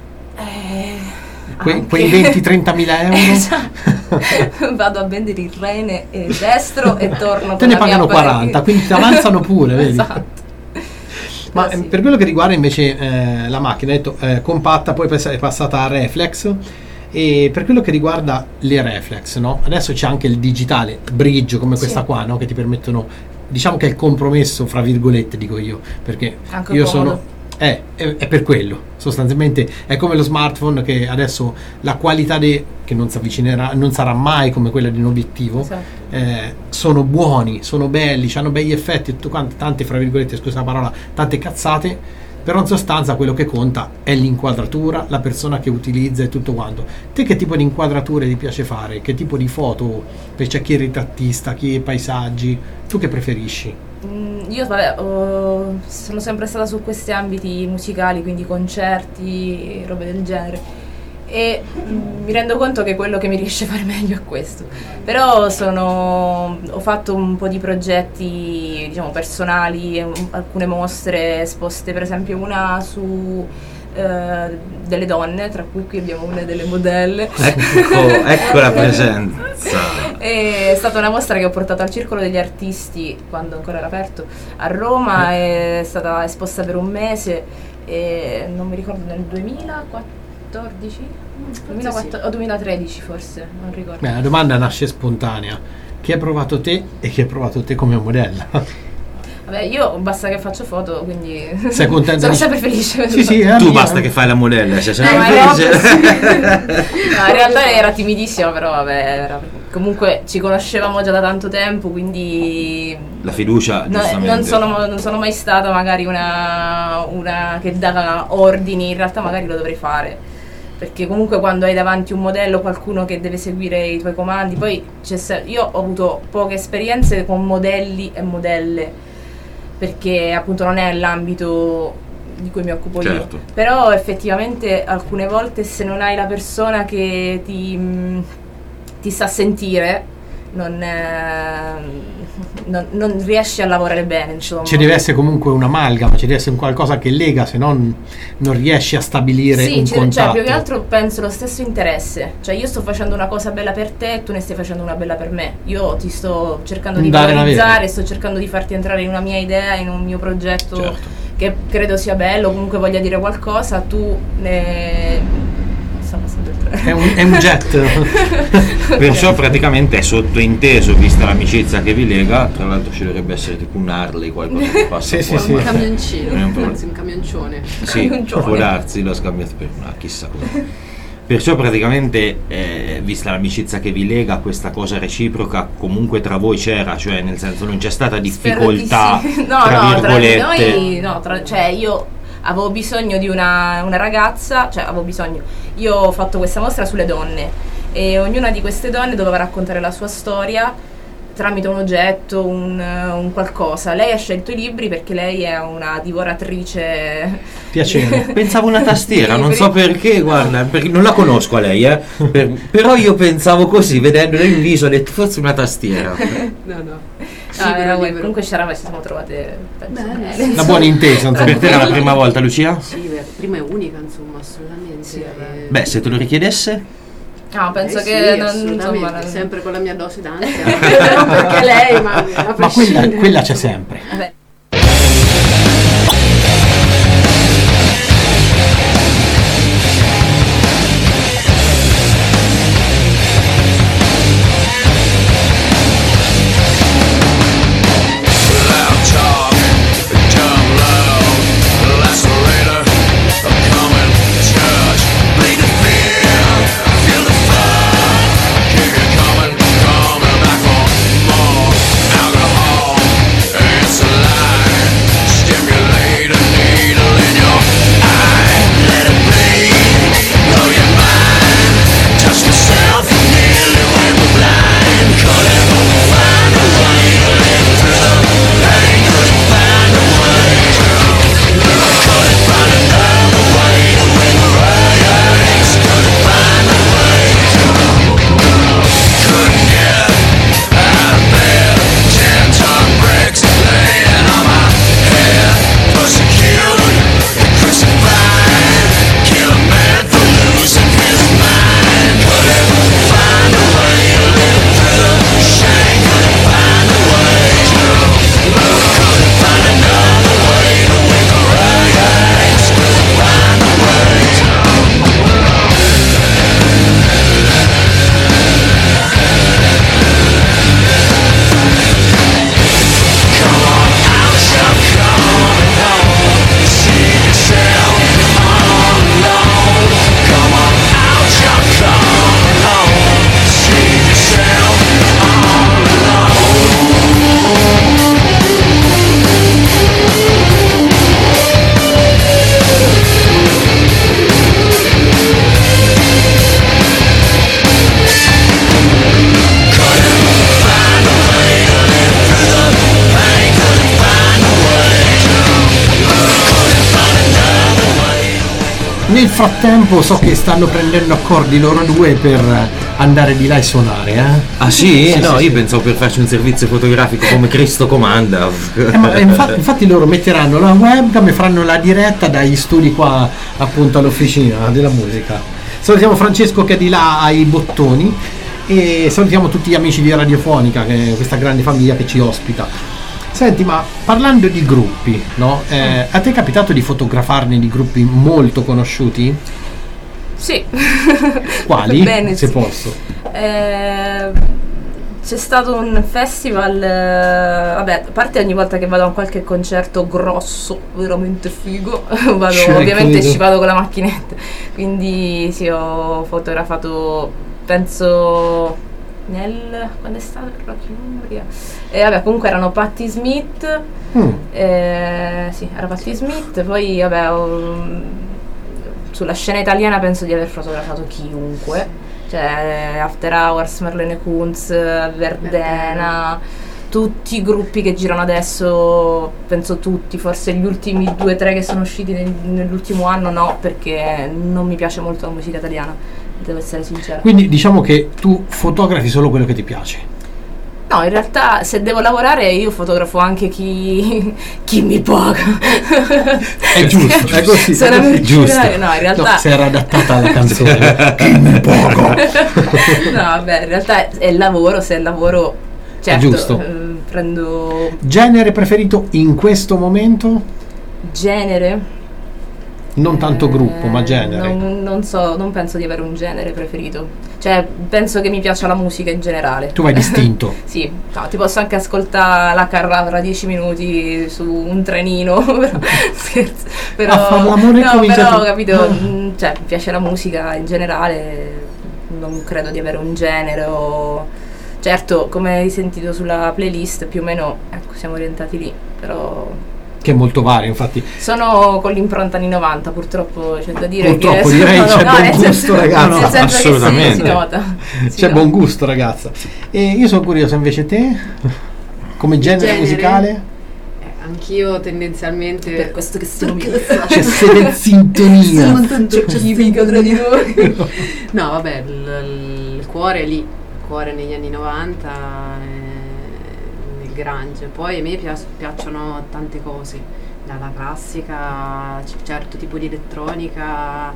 Quei 20-30 mila euro? Esatto. Vado a vendere il rene destro e torno. Te ne pagano 40, quindi ti avanzano pure, vedi? Esatto. Ma sì, per quello che riguarda invece la macchina, hai detto compatta, poi è passata a reflex. E per quello che riguarda le reflex, no? Adesso c'è anche il digitale bridge come questa qua, no? Che ti permettono, diciamo che è il compromesso fra virgolette, dico io, perché anche io comodo. sono è per quello, sostanzialmente è come lo smartphone, che adesso la qualità che non si avvicinerà, non sarà mai come quella di un obiettivo, esatto. Sono buoni, sono belli, hanno begli effetti, tutto quanto, tante, fra virgolette, scusa la parola, tante cazzate. Però in sostanza quello che conta è l'inquadratura, la persona che utilizza e tutto quanto. Te che tipo di inquadrature ti piace fare? Che tipo di foto? C'è chi è ritrattista, chi è paesaggi? Tu che preferisci? Io sono sempre stata su questi ambiti musicali, quindi concerti, robe del genere. e mi rendo conto che quello che mi riesce a fare meglio è questo. Però ho fatto un po' di progetti, diciamo, personali, alcune mostre esposte, per esempio una su delle donne, tra cui qui abbiamo una delle modelle. Ecco la presenza. È stata una mostra che ho portato al Circolo degli Artisti quando ancora era aperto a Roma, è stata esposta per un mese e non mi ricordo, nel 2014 o 2013 forse, non ricordo. La domanda nasce spontanea: chi ha provato te e chi ha provato te come modella? Vabbè, io basta che faccio foto, quindi sei contenta? Sono sempre felice. Sì, tu basta che fai la modella, sei sempre felice. No, in realtà era timidissima, però vabbè, comunque ci conoscevamo già da tanto tempo, quindi la fiducia, non sono mai stata magari una che dava ordini, in realtà magari lo dovrei fare, perché comunque quando hai davanti un modello, qualcuno che deve seguire i tuoi comandi, poi io ho avuto poche esperienze con modelli e modelle, perché appunto non è l'ambito di cui mi occupo io, però effettivamente alcune volte se non hai la persona che ti sa sentire non riesci a lavorare bene, insomma. Ci deve essere comunque un'amalgama, ci deve essere un qualcosa che lega, se no non riesci a stabilire un contatto. Cioè più che altro penso lo stesso interesse, cioè io sto facendo una cosa bella per te e tu ne stai facendo una bella per me, io ti sto cercando di valorizzare, sto cercando di farti entrare in una mia idea, in un mio progetto che credo sia bello, comunque voglia dire qualcosa, tu è un jet. Perciò praticamente è sottointeso, vista l'amicizia che vi lega, tra l'altro ci dovrebbe essere tipo un Harley, qualcosa che passa fuori. Un camioncino, anzi un camioncione. Sì, può darsi, l'ho scambiato per una chissà cosa. Perciò praticamente, vista l'amicizia che vi lega, questa cosa reciproca comunque tra voi c'era, cioè nel senso non c'è stata difficoltà, tra virgolette. Cioè io avevo bisogno di una ragazza, io ho fatto questa mostra sulle donne e ognuna di queste donne doveva raccontare la sua storia tramite un oggetto, un qualcosa. Lei ha scelto i libri perché lei è una divoratrice. Piacere. Pensavo una tastiera, non so perché, guarda, perché non la conosco a lei, però io pensavo così, vedendola in viso, ho detto forse una tastiera. No. Comunque ci siamo trovate bene. Una buona intesa. Per te era la prima volta, Lucia? Sì, prima e unica, insomma, assolutamente. Sì, beh, se te lo richiedesse? No, penso che assolutamente, sempre con la mia dose d'ansia. Non perché lei, ma quella c'è sempre. Vabbè. It's alive. Nel frattempo so che stanno prendendo accordi loro due per andare di là e suonare, Ah sì? Sì, No, sì, io sì. pensavo per farci un servizio fotografico come Cristo comanda. Ma infatti loro metteranno la webcam e faranno la diretta dagli studi qua appunto all'Officina della Musica. Salutiamo Francesco che è di là ai bottoni e salutiamo tutti gli amici di Radiofonica, che è questa grande famiglia che ci ospita. Senti, ma parlando di gruppi, no? A te è capitato di fotografarne di gruppi molto conosciuti? Sì. Quali? Bene, se sì. posso. C'è stato un festival, vabbè, a parte ogni volta che vado a qualche concerto grosso, veramente figo, ovviamente credo. ci vado con la macchinetta, quindi sì, ho fotografato, penso, quando è stato il Rock in Umbria? E vabbè, comunque erano Patti Smith, sì, era Patti Smith, poi vabbè, sulla scena italiana penso di aver fotografato chiunque. Cioè After Hours, Marlene Kunz, Verdena, tutti i gruppi che girano adesso, penso tutti, forse gli ultimi 2 o 3 che sono usciti nell'ultimo anno no, perché non mi piace molto la musica italiana, devo essere sincera. Quindi diciamo che tu fotografi solo quello che ti piace. No, in realtà se devo lavorare io fotografo anche chi mi paga. È giusto, è così. Sono è così. giusto. No, in realtà No, si era adattata alla canzone. Chi mi paga? No, vabbè, in realtà è il lavoro, se è il lavoro, certo, giusto. Prendo Genere preferito in questo momento? genere. Non tanto gruppo, ma genere. Non so, non penso di avere un genere preferito. Cioè, penso che mi piaccia la musica in generale. Tu vai distinto. Sì, no, ti posso anche ascoltare la Carrà 10 minuti su un trenino, però, scherzo. Però, A far l'amore no, comincia però, tu. capito, cioè, mi piace la musica in generale, non credo di avere un genere o... Certo, come hai sentito sulla playlist, più o meno, ecco, siamo orientati lì, però... Che è molto vario, infatti. Sono con l'impronta anni 90, purtroppo c'è da dire Purtroppo che... direi c'è buon nel gusto, senso- ragazzi. nel senso che assolutamente. si nota. Si C'è nota. buon gusto, ragazza. E io sono curioso, invece te? Come genere musicale? Anch'io tendenzialmente... Per questo che sono C'è sede sintonia. Sono tanto chimica tra di noi. No, vabbè, il cuore è lì, il cuore negli anni 90, nel grunge. Poi a me piacciono tante cose, dalla classica, certo tipo di elettronica.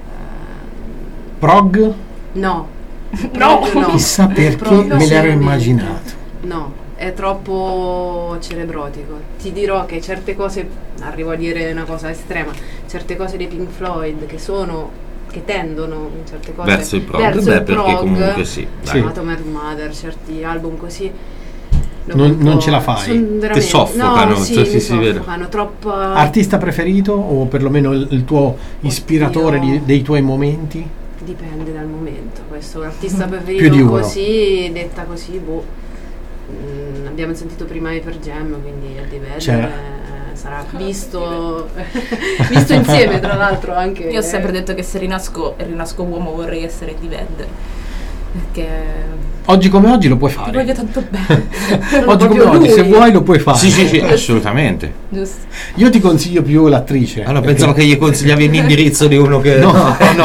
Prog? No. No. Chissà perché Proprio me l'ero sì. immaginato. No, è troppo cerebrotico. Ti dirò che certe cose, arrivo a dire una cosa estrema, certe cose dei Pink Floyd che tendono in certe cose Verso il prog. verso Beh, il perché prog, comunque sì, dai. Sì. Atomic Mother, certi album così Non dopo un po' ce la fai? son veramente- Ti soffocano, no, sì, cioè, mi sì, si vede. soffocano, troppo. Artista preferito o perlomeno il tuo ispiratore Oddio. dei tuoi momenti? Dipende dal momento, questo un artista Più di preferito uno. così, detta così, boh. Abbiamo sentito prima Hyper Jam, quindi Eddie Vedder Cioè. sarà visto visto insieme, tra l'altro anche. Io ho sempre detto che se rinasco uomo vorrei essere Eddie Vedder, perché Oggi come oggi lo puoi ti fare. voglio tanto bene. Oggi come proprio oggi, lui. se vuoi lo puoi fare. Sì, assolutamente. Giusto. Io ti consiglio più l'attrice. Allora perché- pensavo che gli consigliavi l'indirizzo di uno che... No.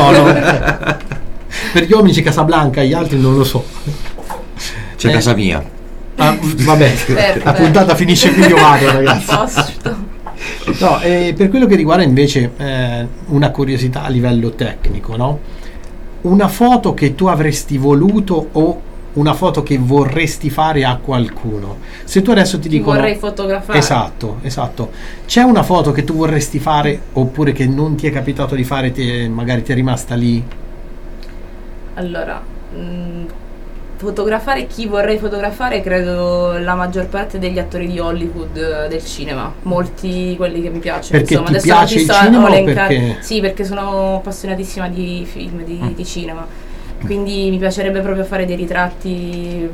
Per gli uomini c'è Casablanca, gli altri non lo so. C'è casa mia. Ah, vabbè, la puntata finisce qui, io vado, ragazzi. Posto. No, per quello che riguarda invece una curiosità a livello tecnico, no? Una foto che tu avresti voluto o una foto che vorresti fare a qualcuno. Se tu adesso ti dicono... Vorrei fotografare. Esatto. C'è una foto che tu vorresti fare oppure che non ti è capitato di fare, magari ti è rimasta lì? Allora, fotografare chi vorrei fotografare, credo la maggior parte degli attori di Hollywood del cinema, molti quelli che mi piacciono. Perché insomma, ti adesso piace non il ti sto a cinema o elencare- perché- Sì, perché sono appassionatissima di film, di cinema, quindi mi piacerebbe proprio fare dei ritratti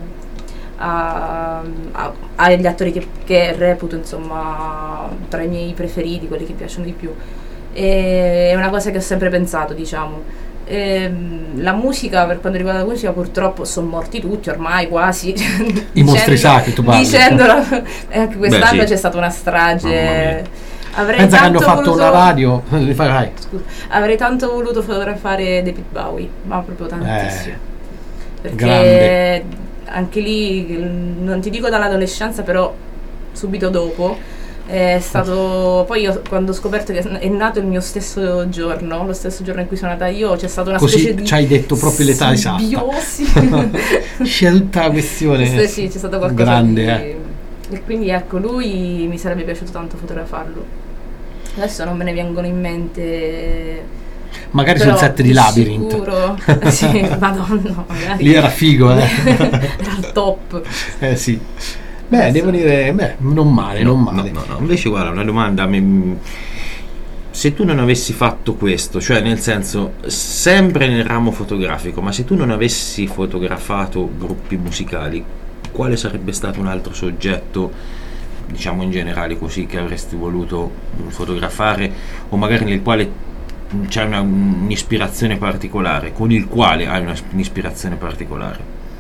agli attori che reputo insomma tra i miei preferiti, quelli che piacciono di più. È una cosa che ho sempre pensato, diciamo. La musica, per quanto riguarda la musica, purtroppo sono morti tutti ormai, quasi. I mostri sacri, tu parli. Dicendolo, anche quest'anno Beh, sì. c'è stata una Mamma strage. mia. Pensa che hanno fatto una radio. Scusa. Avrei tanto voluto fotografare David Bowie, ma proprio tantissimo. Perché grande. Anche lì, non ti dico dall'adolescenza, però subito dopo è stato. Poi io, quando ho scoperto che è nato il mio stesso giorno, lo stesso giorno in cui sono nata io, c'è stata una specie di. Ci hai detto proprio l'età esatta. Scelta questione. Sì, c'è stato qualcosa grande. E quindi ecco, lui mi sarebbe piaciuto tanto fotografarlo. Adesso non me ne vengono in mente. Magari sul set di Labyrinth. Sicuro. Sì, madonna, magari. Lì era figo, Era il top. Sì. Beh, devo dire, non male, non male. No. Invece guarda, una domanda, se tu non avessi fatto questo, cioè nel senso, sempre nel ramo fotografico, ma se tu non avessi fotografato gruppi musicali, quale sarebbe stato un altro soggetto, diciamo in generale così, che avresti voluto fotografare, o magari nel quale c'è un'ispirazione particolare, con il quale hai un'ispirazione particolare?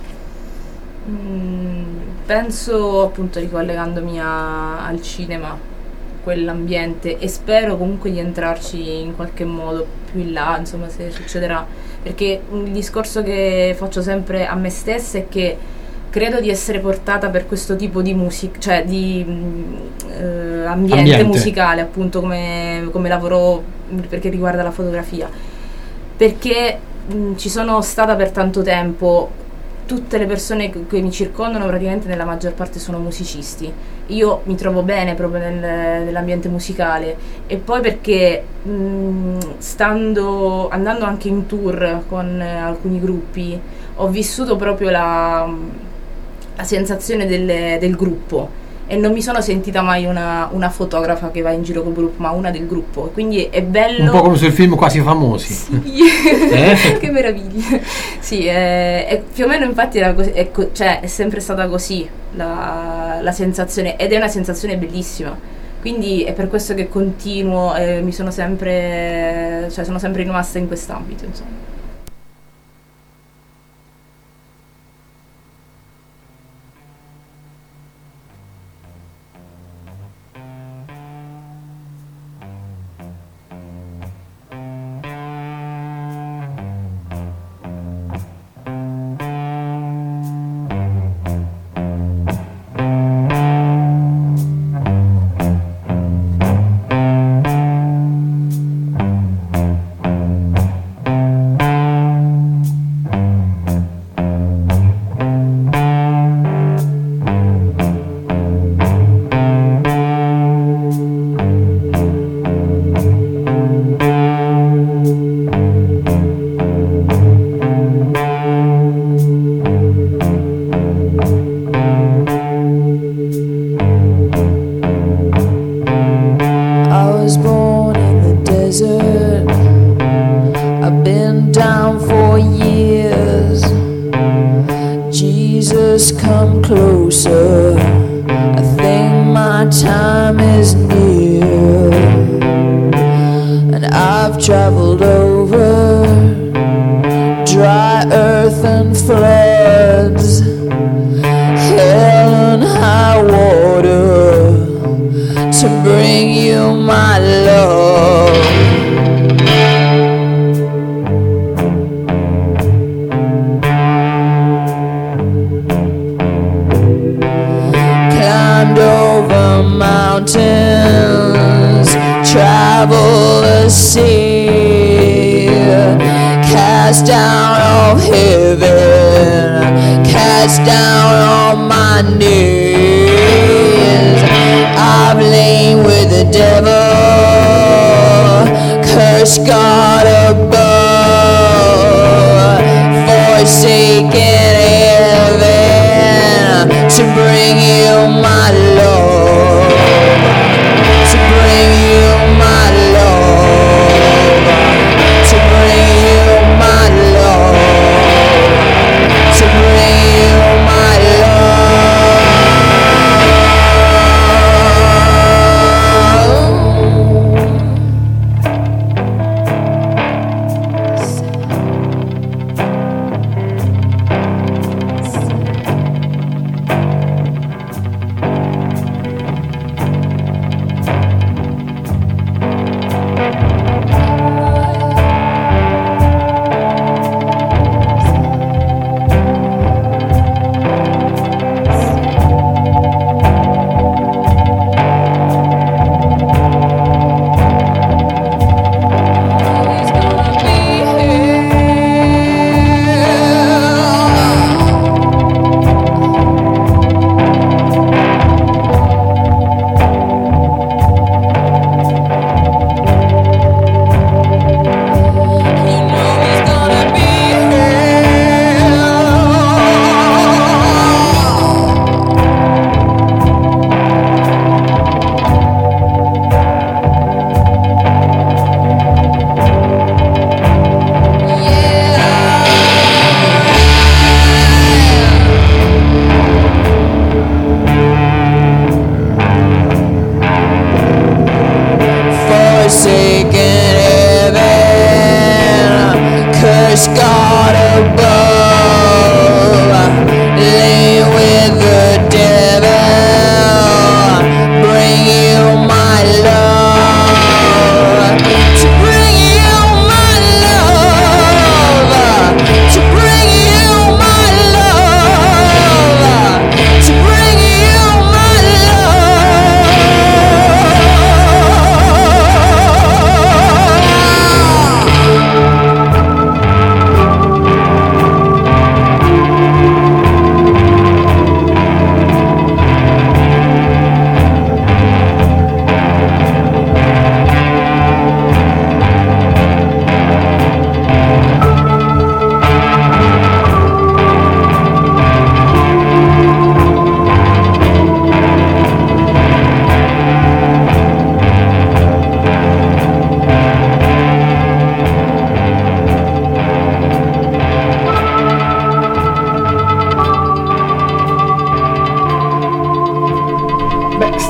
Penso, appunto, ricollegandomi al cinema, quell'ambiente, e spero comunque di entrarci in qualche modo più in là, insomma, se succederà, perché il discorso che faccio sempre a me stessa è che credo di essere portata per questo tipo di musica, cioè di ambiente musicale, appunto, come lavoro, perché riguarda la fotografia, perché ci sono stata per tanto tempo. Tutte le persone che mi circondano, praticamente nella maggior parte, sono musicisti. Io mi trovo bene proprio nell'ambiente musicale, e poi perché andando anche in tour con alcuni gruppi, ho vissuto proprio la sensazione del gruppo, e non mi sono sentita mai una fotografa che va in giro col gruppo, ma una del gruppo, quindi è bello. Un po' come sul film Quasi Famosi. Sì. Che meraviglia. Sì, più o meno, infatti era così, cioè è sempre stata così la sensazione, ed è una sensazione bellissima, quindi è per questo che continuo, sono sempre rimasta in quest'ambito, insomma.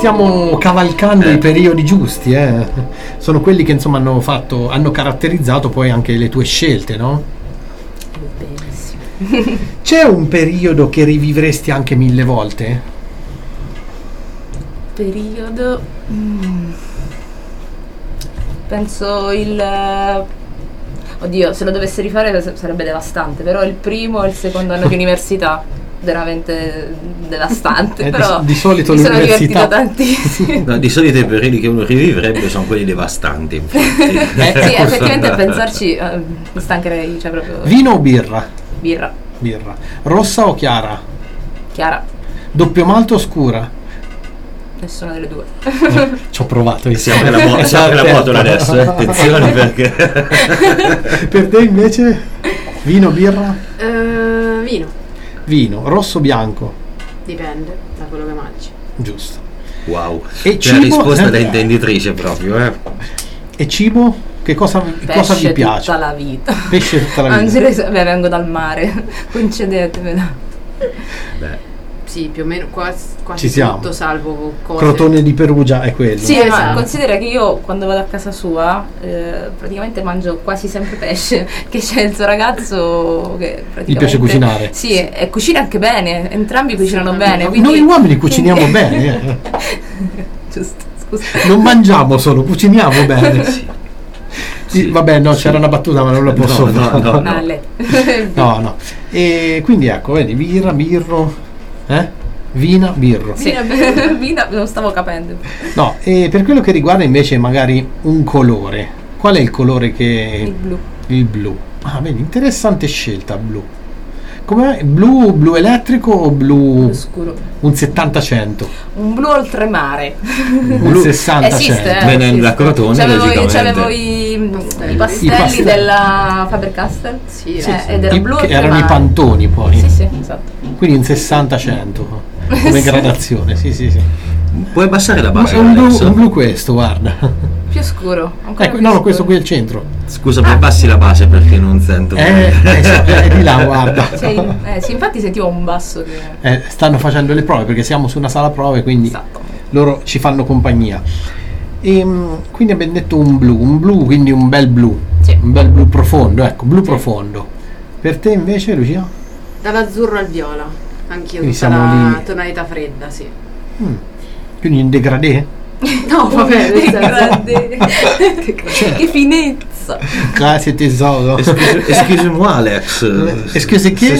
stiamo cavalcando i periodi giusti, sono quelli che insomma hanno caratterizzato poi anche le tue scelte, no? Benissimo. C'è un periodo che rivivresti anche 1000 volte? Periodo penso oddio, se lo dovesse rifare sarebbe devastante, però il primo e il secondo anno di università veramente devastante, però di solito mi sono l'università divertita tantissimo. No, di solito i periodi che uno rivivrebbe sono quelli devastanti, infatti. Sì, effettivamente a pensarci mi stancherei, cioè proprio. Vino o birra? Birra. Rossa o chiara? Chiara. Doppio malto o scura? Nessuna delle due. Ci ho provato. Siamo nella moto adesso, attenzione perché. Per te invece? Vino o birra? Vino. Rosso o bianco? Dipende da quello che mangi. Giusto. Wow. E C'è la cibo? risposta da intenditrice proprio. E cibo? Che cosa vi piace? Tutta la vita. Pesce tutta la vita. Beh, vengo dal mare, concedetemelo. Beh. Sì, più o meno quasi Ci siamo. tutto, salvo cose. Crotone di Perugia è quello. Sì, Esatto. ma considera che io quando vado a casa sua praticamente mangio quasi sempre pesce, che c'è il suo ragazzo che praticamente Gli piace cucinare. Sì, e cucina anche bene, entrambi cucinano bene. Noi uomini cuciniamo bene. Giusto, scusa. Non mangiamo solo, cuciniamo bene. Sì, vabbè, no, c'era una battuta, ma non la posso fare. No. E quindi ecco, vedi, birro. Vina, birro. Sì, vina non stavo capendo. No, e per quello che riguarda invece magari un colore, qual è il colore che... Il blu. Il blu. Ah, vedi, interessante scelta, blu. Com'è? Blu elettrico o blu scuro? Un 70-100. Un blu oltremare. Un 60-100. Esiste, Venendo da Crotone, c'avevo i pastelli della Faber-Castell. Sì, ed era blu che erano oltremare. i pantoni poi. Sì, esatto. Quindi un 60-100 come gradazione, sì. Puoi abbassare la base? Un blu questo, guarda. Più scuro. No, questo qui è il centro. Scusa, mi abbassi la base perché non sento. È di là, guarda. Sì, infatti sentivo un basso che... stanno facendo le prove perché siamo su una sala prove, quindi Esatto. loro ci fanno compagnia. E quindi abbiamo detto un blu, quindi un bel blu. Sì. Un bel blu profondo, ecco, blu profondo. Per te invece, Lucia? Dall'azzurro al viola. Anch'io Quindi tutta siamo la lì. tonalità fredda, sì. Quindi in degradé? No, vabbè, Che grande. Che finezza. Grazie tesoro. Excuse-moi Alex. Excuse che?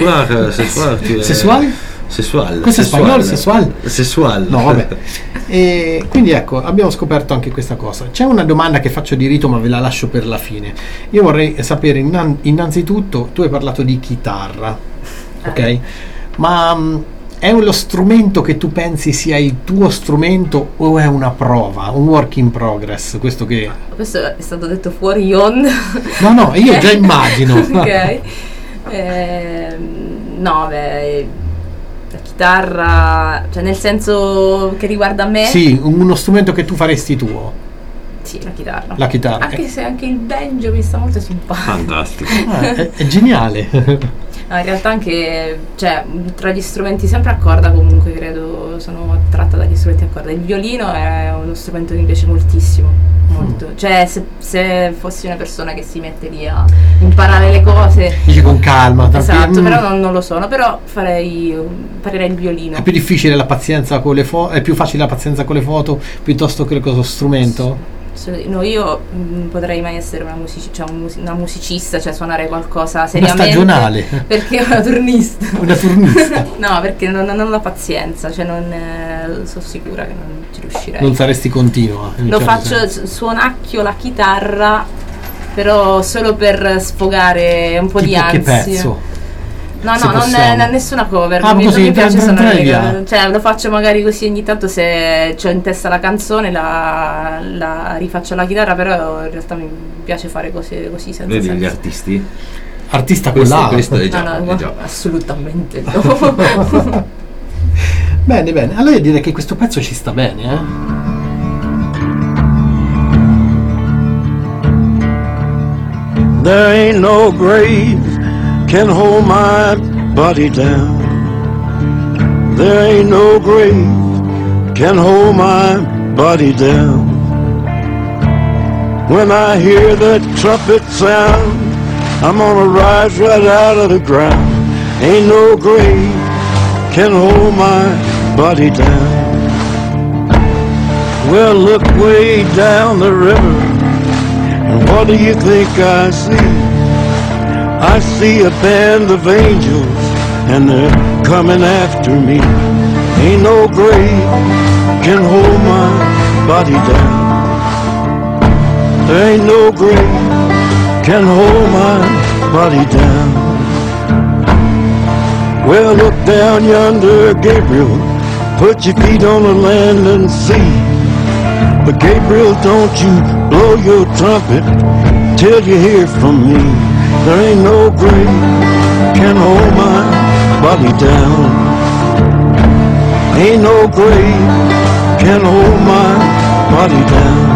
Sessuale. Questo è spagnolo, sessual? Sessual. No, vabbè. E quindi ecco, abbiamo scoperto anche questa cosa. C'è una domanda che faccio di rito, ma ve la lascio per la fine. Io vorrei sapere innanzitutto, tu hai parlato di chitarra, ok? Ma è lo strumento che tu pensi sia il tuo strumento o è una prova, un work in progress? Questo è stato detto fuori onda. No, io già immagino. Ok. No, beh, la chitarra, cioè nel senso che riguarda me. Sì, uno strumento che tu faresti tuo. Sì, la chitarra. La chitarra. Anche se anche il banjo mi sta molto simpatico. Fantastico. È geniale. No, in realtà anche, cioè, tra gli strumenti sempre a corda comunque credo, sono attratta dagli strumenti a corda. Il violino è uno strumento che mi piace moltissimo, molto. Cioè se fossi una persona che si mette lì a imparare le cose. Dici con calma. Esatto, però non lo sono, però imparerei il violino. È più difficile la pazienza con le foto, è più facile la pazienza con le foto piuttosto che con lo strumento? No, io potrei mai essere una musicista, cioè suonare qualcosa seriamente. Una stagionale. Perché una turnista. Una turnista. No, perché non ho la pazienza, cioè sono sicura che non ci riuscirei. Non saresti continua. Lo faccio, suonacchio la chitarra, però solo per sfogare un po' di ansia. Che pezzo? No, non è nessuna cover. Ah, non mi piace suonare via. Cioè lo faccio magari così ogni tanto se ho in testa la canzone la rifaccio alla chitarra, però in realtà mi piace fare cose così senza Vedi senso. gli artisti? Artista con l'A. Questo è già, No, è già. assolutamente no. Bene, allora io direi che questo pezzo ci sta bene, There ain't no grave can hold my body down. There ain't no grave can hold my body down. When I hear that trumpet sound, I'm gonna rise right out of the ground. Ain't no grave can hold my body down. Well, look way down the river, and what do you think I see? I see a band of angels, and they're coming after me. Ain't no grave can hold my body down. There ain't no grave can hold my body down. Well, look down yonder, Gabriel, put your feet on the land and see. But Gabriel, don't you blow your trumpet till you hear from me. There ain't no grave can hold my body down. Ain't no grave can hold my body down.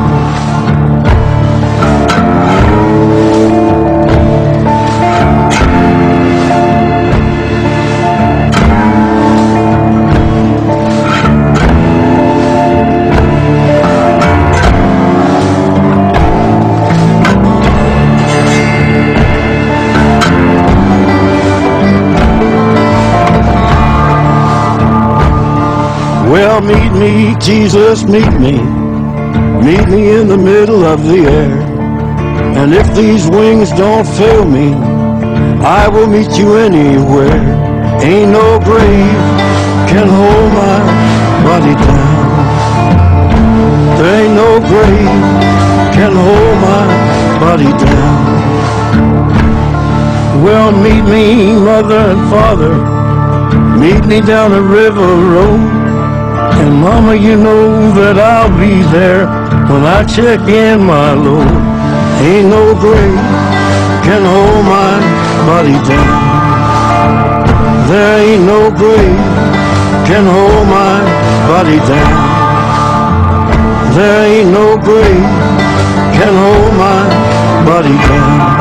Well, meet me, Jesus, meet me in the middle of the air. And if these wings don't fail me, I will meet you anywhere. Ain't no grave can hold my body down. There ain't no grave can hold my body down. Well, meet me, mother and father, meet me down the river road. And mama, you know that I'll be there when I check in my load. Ain't no grave can hold my body down. There ain't no grave can hold my body down. There ain't no grave can hold my body down.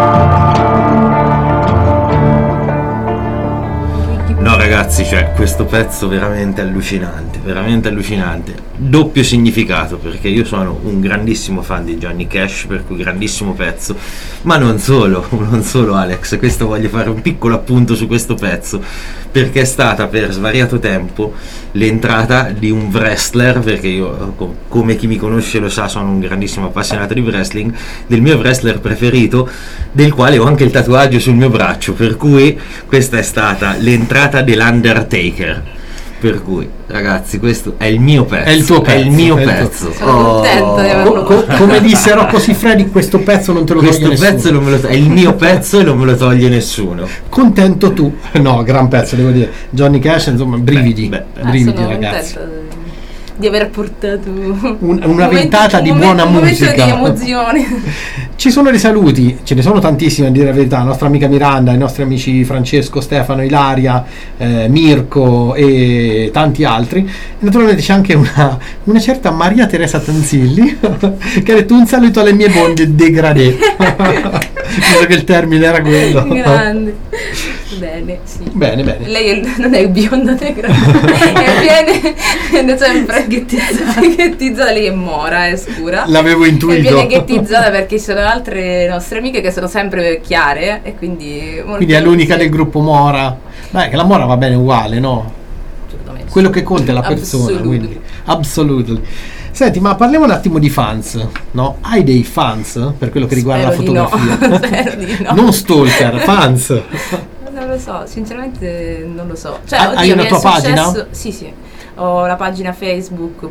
No ragazzi, cioè questo pezzo veramente allucinante, doppio significato, perché io sono un grandissimo fan di Johnny Cash, per cui grandissimo pezzo, ma non solo Alex, questo voglio fare un piccolo appunto su questo pezzo, perché è stata per svariato tempo l'entrata di un wrestler, perché io, come chi mi conosce lo sa, sono un grandissimo appassionato di wrestling, del mio wrestler preferito, del quale ho anche il tatuaggio sul mio braccio, per cui questa è stata l'entrata dell'Undertaker. Per cui ragazzi, questo è il mio pezzo, è il tuo pezzo, è il mio pezzo. Sono contento di averlo. Come disse Rocco Siffredi, questo pezzo non te lo toglie nessuno. Questo pezzo è il mio pezzo e non me lo toglie nessuno. Contento tu. No, gran pezzo, devo dire. Johnny Cash, insomma, brividi, brividi sono ragazzi. Di aver portato una ventata di buona musica, di emozione. Ci sono dei saluti, ce ne sono tantissimi a dire la verità, la nostra amica Miranda, i nostri amici Francesco, Stefano, Ilaria, Mirko e tanti altri, e naturalmente c'è anche una certa Maria Teresa Tanzilli che ha detto un saluto alle mie bonde degradé. Visto che il termine era quello. Grande. Bene, sì. Bene. Lei non è bionda negra, viene sempre ghettizzata, lei è mora, è scura. L'avevo intuito. E viene ghettizzata perché ci sono altre nostre amiche che sono sempre chiare e quindi è l'unica del gruppo mora. Beh, che la mora va bene uguale, no? Assolutamente. Quello che conta è la persona, quindi absolutely. Senti, ma parliamo un attimo di fans, no? Hai dei fans per quello che riguarda la fotografia? No. Spero di no. Non stalker, fans. Non lo so, sinceramente non lo so. Cioè, hai una tua pagina? Sì. Ho la pagina Facebook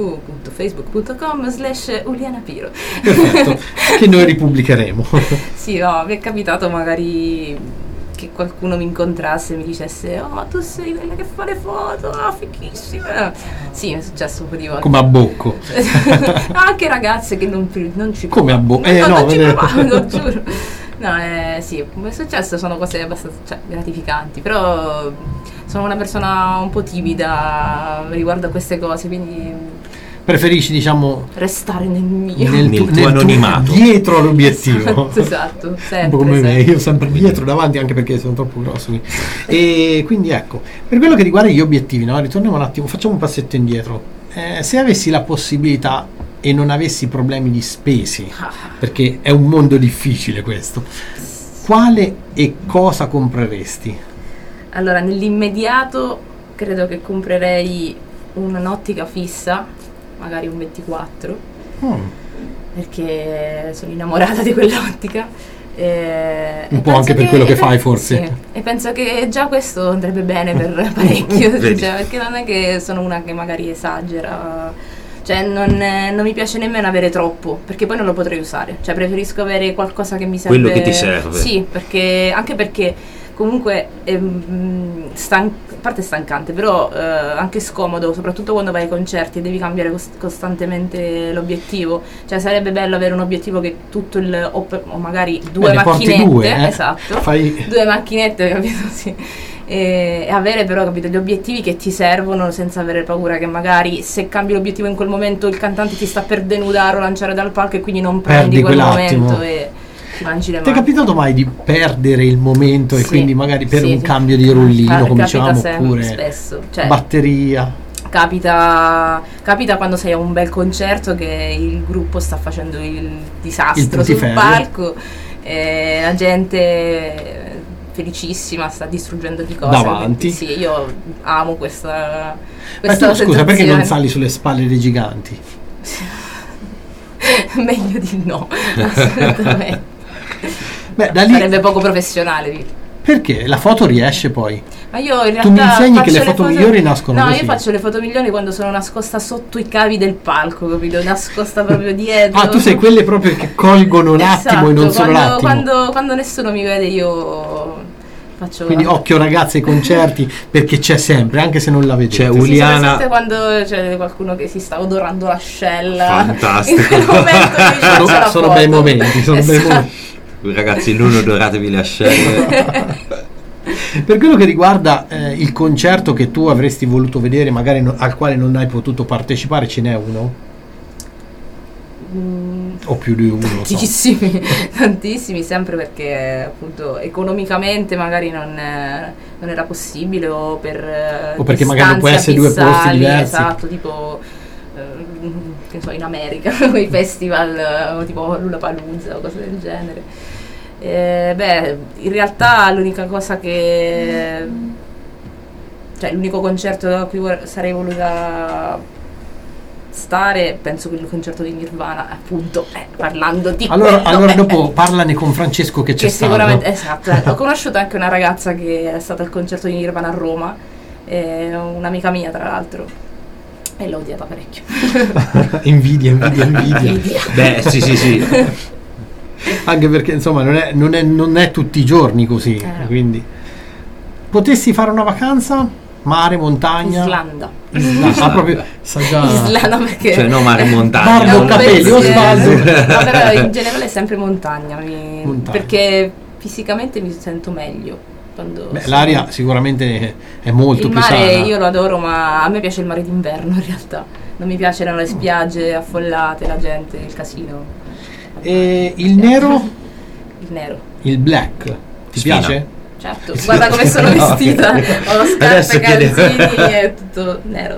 www.facebook.com/Uliana-Piro. Perfetto, che noi ripubblicheremo. Sì, no, mi è capitato magari che qualcuno mi incontrasse e mi dicesse: oh, ma tu sei quella che fa le foto, fighissima. Sì, è successo un po' di volte. Come a Bocco. Anche ragazze che non ci come a Bocco. non ci provavo, lo giuro. No, sì, come è successo sono cose abbastanza gratificanti, però sono una persona un po' timida riguardo a queste cose, quindi preferisci, diciamo, restare nel mio, nel tuo anonimato, dietro all'obiettivo. Esatto, sempre, un po' come me, io sempre dietro, davanti, anche perché sono troppo grossi. E quindi ecco, per quello che riguarda gli obiettivi, no? Ritorniamo un attimo, facciamo un passetto indietro. se avessi la possibilità e non avessi problemi di spesi, perché è un mondo difficile questo, quale e cosa compreresti? Allora, nell'immediato credo che comprerei un'ottica fissa, magari un 24, perché sono innamorata di quell'ottica. Un po' anche per quello che fai, forse. Sì, e penso che già questo andrebbe bene per parecchio, cioè, perché non è che sono una che magari esagera, cioè non mi piace nemmeno avere troppo, perché poi non lo potrei usare, cioè preferisco avere qualcosa che mi serve, quello che ti serve. Sì, anche perché comunque a parte stancante, però anche scomodo, soprattutto quando vai ai concerti e devi cambiare costantemente l'obiettivo. Cioè sarebbe bello avere un obiettivo che tutto o magari due macchinette, esatto, due macchinette, capito? Sì. E avere però, capito, gli obiettivi che ti servono senza avere paura che magari se cambi l'obiettivo in quel momento il cantante ti sta per denudare o lanciare dal palco e quindi non prendi quel momento e ti mangi le mani. Ti è capitato mai di perdere il momento e quindi magari per un cambio di rullino, come dicevamo, oppure spesso, cioè, batteria? Capita quando sei a un bel concerto che il gruppo sta facendo il disastro sul palco e la gente felicissima sta distruggendo di cose davanti. Sì, io amo questa scusa, perché non sali sulle spalle dei giganti? Meglio di no, assolutamente. Da lì sarebbe poco professionale. Perché la foto riesce poi? Ma io in realtà tu mi insegni che le foto migliori nascono così. No, io faccio le foto migliori quando sono nascosta sotto i cavi del palco, capito? Nascosta proprio dietro. Tu sei quelle proprio che colgono un attimo e non solo l'attimo. Quando nessuno mi vede io faccio. Quindi occhio ragazzi ai concerti, perché c'è sempre, anche se non la vedete. C'è Uliana. Quando c'è qualcuno che si sta odorando l'ascella. Fantastico. In quel momento sono bei momenti, bei momenti. Ragazzi, non odoratevi le ascelle. Per quello che riguarda il concerto che tu avresti voluto vedere, magari al quale non hai potuto partecipare, ce n'è uno? O più di uno? Tantissimi, sempre perché appunto economicamente magari non era possibile o perché magari non può essere due posti diversi. Esatto, tipo che so, in America, quei festival tipo Lollapalooza o cose del genere. In realtà l'unica cosa l'unico concerto a cui sarei voluta stare, penso che il concerto di Nirvana, appunto, parlando di allora dopo parlane con Francesco che c'è stato. Sicuramente, esatto. Ho conosciuto anche una ragazza che è stata al concerto di Nirvana a Roma, un'amica mia tra l'altro, e l'ho odiata parecchio. Invidia. Beh, sì. Anche perché insomma non è tutti i giorni così, quindi potessi fare una vacanza, mare, montagna. Islanda. Proprio Islanda, perché cioè no, mare, montagna, barbo, capelli, Osvaldo. No, però in generale è sempre montagna. Perché fisicamente mi sento meglio quando l'aria sicuramente è molto più sana. Il mare io lo adoro, ma a me piace il mare d'inverno in realtà. Non mi piacciono le spiagge affollate, la gente, il casino. E il nero? Il nero. Il black ti piace? Certo, guarda come sono vestita. Ho scarpe, calzini e tutto nero.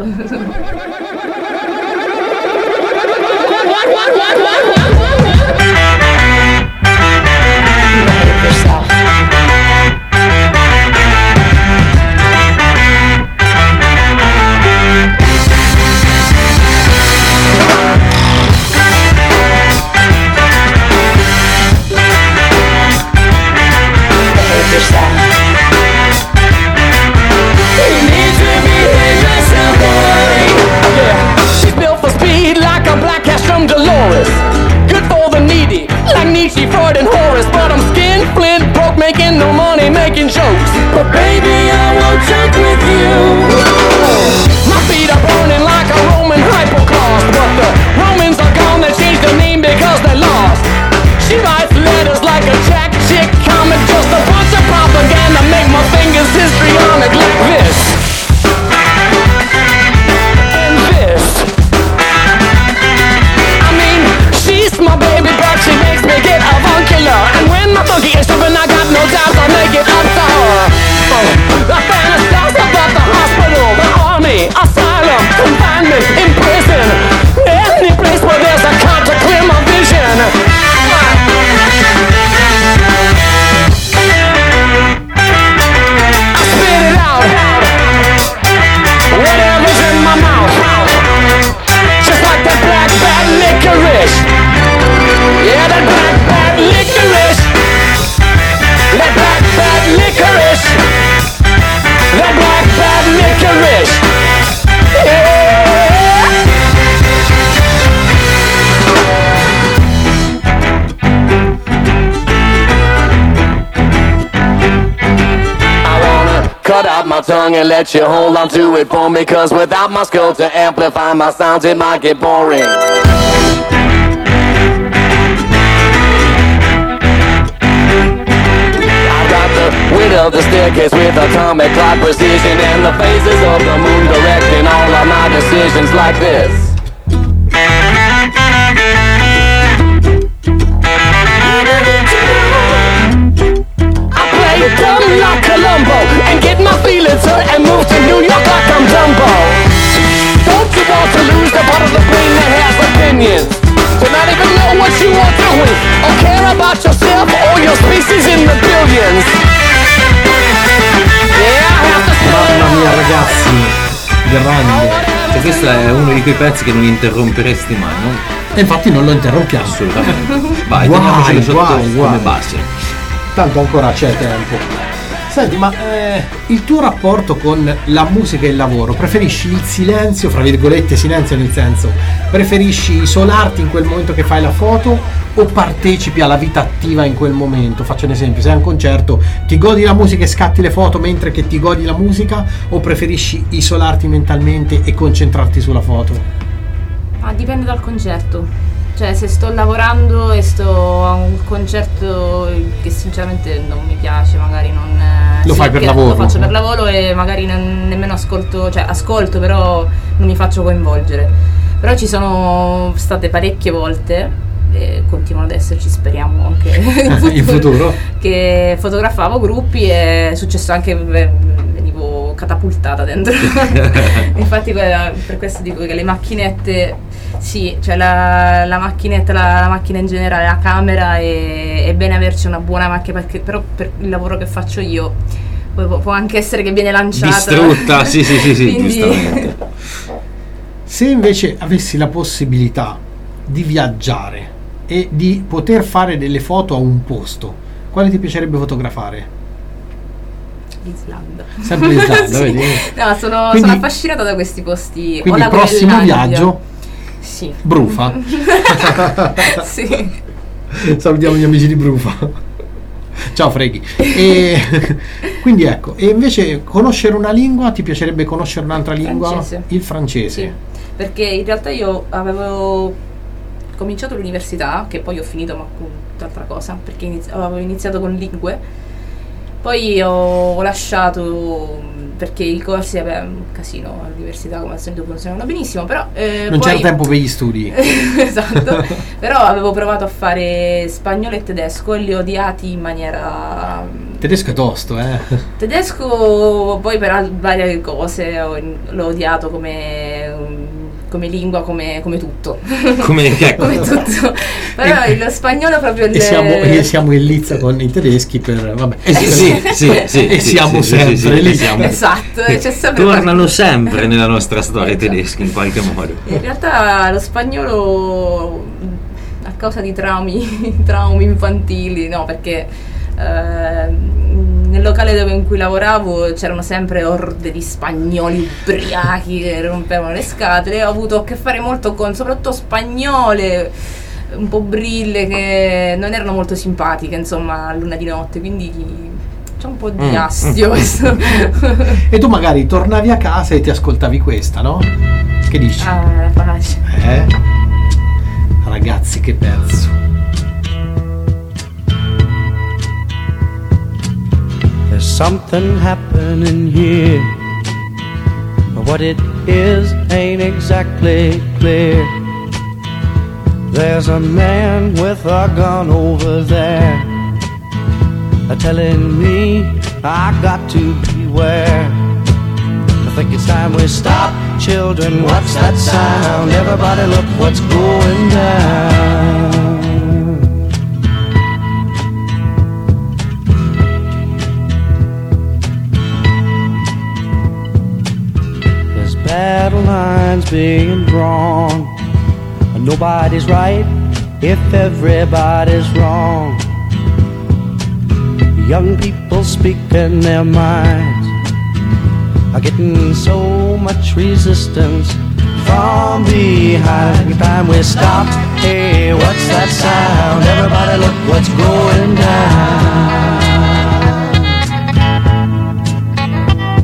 Dolores, good for the needy, like Nietzsche, Freud, and Horace. But I'm skin flint broke, making no money, making jokes. But baby, I won't joke with you. My feet are burning like a Roman hypoclaust, but the Romans are gone, they changed their name because they lost. She writes letters like a jack chick comic, just a bunch of propaganda, make my fingers histrionic like this. My baby, but she makes me get avuncular. And when my funky is jumping, I got no doubt I'll make it up to her. cut out my tongue and let you hold on to it for me, cause without my skull to amplify my sounds it might get boring. Width of the staircase with atomic clock precision, and the phases of the moon directing all of my decisions like this. I play dumb like Columbo and get my feelings hurt and move to New York like I'm Dumbo. Don't you want to lose the part of the brain that has opinions? To not even know what you are doing, or care about yourself or your species in the billions. Mamma mia ragazzi, grande. Cioè, questo è uno di quei pezzi che non interromperesti mai, no? E infatti non lo interrompiamo. Assolutamente. Vai, teniamocelo sotto come base. Tanto ancora c'è tempo. Senti, ma il tuo rapporto con la musica e il lavoro, preferisci il silenzio, fra virgolette silenzio nel senso, preferisci isolarti in quel momento che fai la foto o partecipi alla vita attiva in quel momento? Faccio un esempio, sei a un concerto, ti godi la musica e scatti le foto mentre che ti godi la musica, o preferisci isolarti mentalmente e concentrarti sulla foto? Ah, dipende dal concerto. Cioè, se sto lavorando e sto a un concerto che sinceramente non mi piace, magari non... Lo fai per lavoro? Lo faccio per lavoro e magari nemmeno ascolto, cioè ascolto però non mi faccio coinvolgere. Però ci sono state parecchie volte, e continuano ad esserci, speriamo anche in futuro, che fotografavo gruppi e è successo anche venivo catapultata dentro. Infatti per questo dico che le macchinette, sì, cioè la macchinetta, la macchina in generale, la camera, è bene averci una buona macchina, perché però per il lavoro che faccio io può anche essere che viene lanciata distrutta. sì quindi... giustamente. Se invece avessi la possibilità di viaggiare e di poter fare delle foto a un posto, quale ti piacerebbe fotografare? L'Islanda. Sempre l'Islanda, sì. Vedi? No, sono affascinata da questi posti. Quindi il prossimo viaggio? Sì. Brufa? Sì. Salutiamo gli amici di Brufa. Ciao Freghi. E quindi ecco, e invece conoscere una lingua, ti piacerebbe conoscere un'altra lingua? Francese. Il francese. Sì, perché in realtà io avevo cominciato l'università, che poi ho finito ma con tutt'altra cosa, perché avevo iniziato con lingue, poi ho lasciato perché i corsi, un casino all'università, come al solito funzionano benissimo, però non c'era tempo per gli studi. Esatto. Però avevo provato a fare spagnolo e tedesco e li ho odiati in maniera... Tedesco è tosto, Tedesco poi per varie cose l'ho odiato come lingua, come tutto. Come tutto. Però lo spagnolo proprio e siamo in lizza con i tedeschi per vabbè. Sì, siamo sempre lì. Esatto, c'è sempre tornano sempre nella nostra storia i tedeschi in qualche modo. In realtà lo spagnolo a causa di traumi infantili, no, perché nel locale in cui lavoravo c'erano sempre orde di spagnoli ubriachi che rompevano le scatole. Ho avuto a che fare molto con soprattutto spagnole un po' brille che non erano molto simpatiche, insomma, a luna di notte, quindi c'è un po' di astio questo. E tu magari tornavi a casa e ti ascoltavi questa, no? Che dici? Ah, facile. Ragazzi, che pezzo. There's something happening here, but what it is ain't exactly clear. There's a man with a gun over there, telling me I got to beware. I think it's time we stop, children, what's that sound? Everybody look what's going down. Battle lines being drawn, nobody's right if everybody's wrong. Young people speaking their minds are getting so much resistance from behind. Every time we stop, hey, what's that sound? Everybody look what's going down.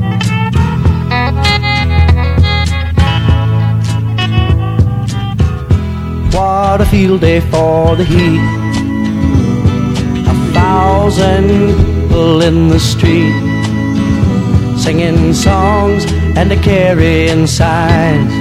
field day for the heat. 1,000 people in the street, singing songs and a carrying signs,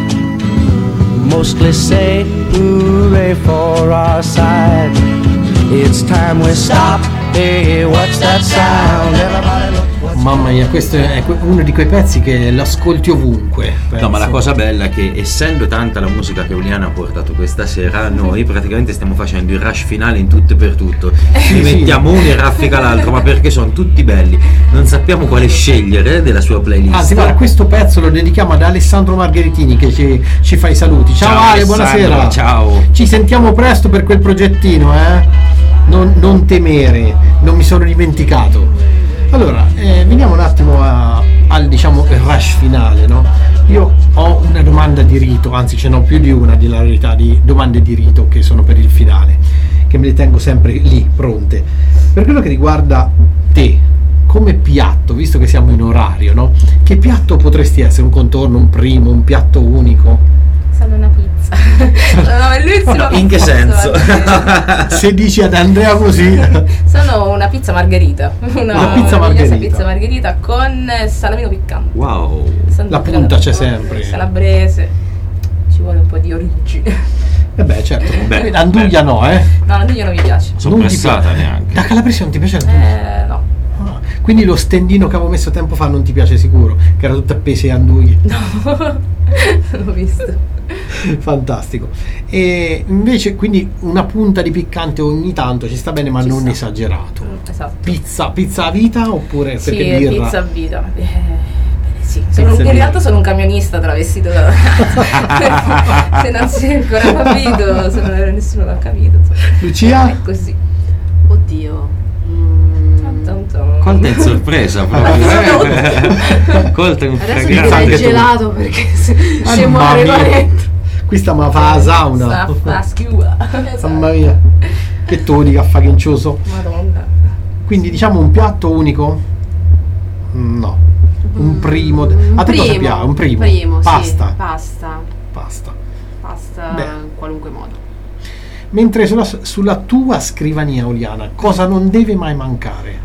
mostly say hooray for our side. It's time we stop, hey, what's that sound? Everybody look. Mamma mia, questo è uno di quei pezzi che l'ascolti ovunque. No, ma la cosa bella è che, essendo tanta la musica che Uliana ha portato questa sera, noi praticamente stiamo facendo il rush finale in tutto e per tutto. Ci mettiamo uno e raffica l'altro, ma perché sono tutti belli. Non sappiamo quale scegliere della sua playlist. Anzi, guarda, questo pezzo lo dedichiamo ad Alessandro Margheritini che ci fa i saluti. Ciao Ale, buonasera. Ciao. Ci sentiamo presto per quel progettino, non temere, non mi sono dimenticato. Allora, veniamo un attimo al diciamo il rush finale, no? Io ho una domanda di rito, anzi ce n'ho più di una di la verità, di domande di rito che sono per il finale, che me le tengo sempre lì, pronte. Per quello che riguarda te, come piatto, visto che siamo in orario, no? Che piatto potresti essere? Un contorno, un primo, un piatto unico? Sono una pizza. Sono bellissima. No, in che senso? Se dici ad Andrea così. Sono una pizza margherita. Una pizza margherita. Pizza margherita con salamino piccante. Wow. La punta c'è sempre. Calabrese. Ci vuole un po' di origine. Beh, certo. Anduglia no, No, l'anduglia non mi piace. Sono pressata neanche. Da calabrese non ti piace l'anduglia? No. Quindi lo stendino che avevo messo tempo fa non ti piace sicuro? Che era tutto appeso e anduglie? No. Non l'ho visto. Fantastico. E invece quindi una punta di piccante ogni tanto ci sta bene, ma non esagerato. Esatto. Pizza a vita oppure sì, perché birra? Pizza a vita. Sì. In realtà sono un camionista travestito da se non si è ancora capito, se nessuno l'ha capito. Lucia? È così. Oddio. Colta in sorpresa proprio. Colta in adesso mi dai il gelato perché se muore parecchio. Qui stiamo a fare la sauna. Mamma mia, che tonica fagghincioso. Madonna. Quindi diciamo un piatto unico? No. Un primo. A te cosa piace? Un primo? Pasta. Sì, pasta. Beh. In qualunque modo. Mentre sulla tua scrivania, Uliana, cosa non deve mai mancare?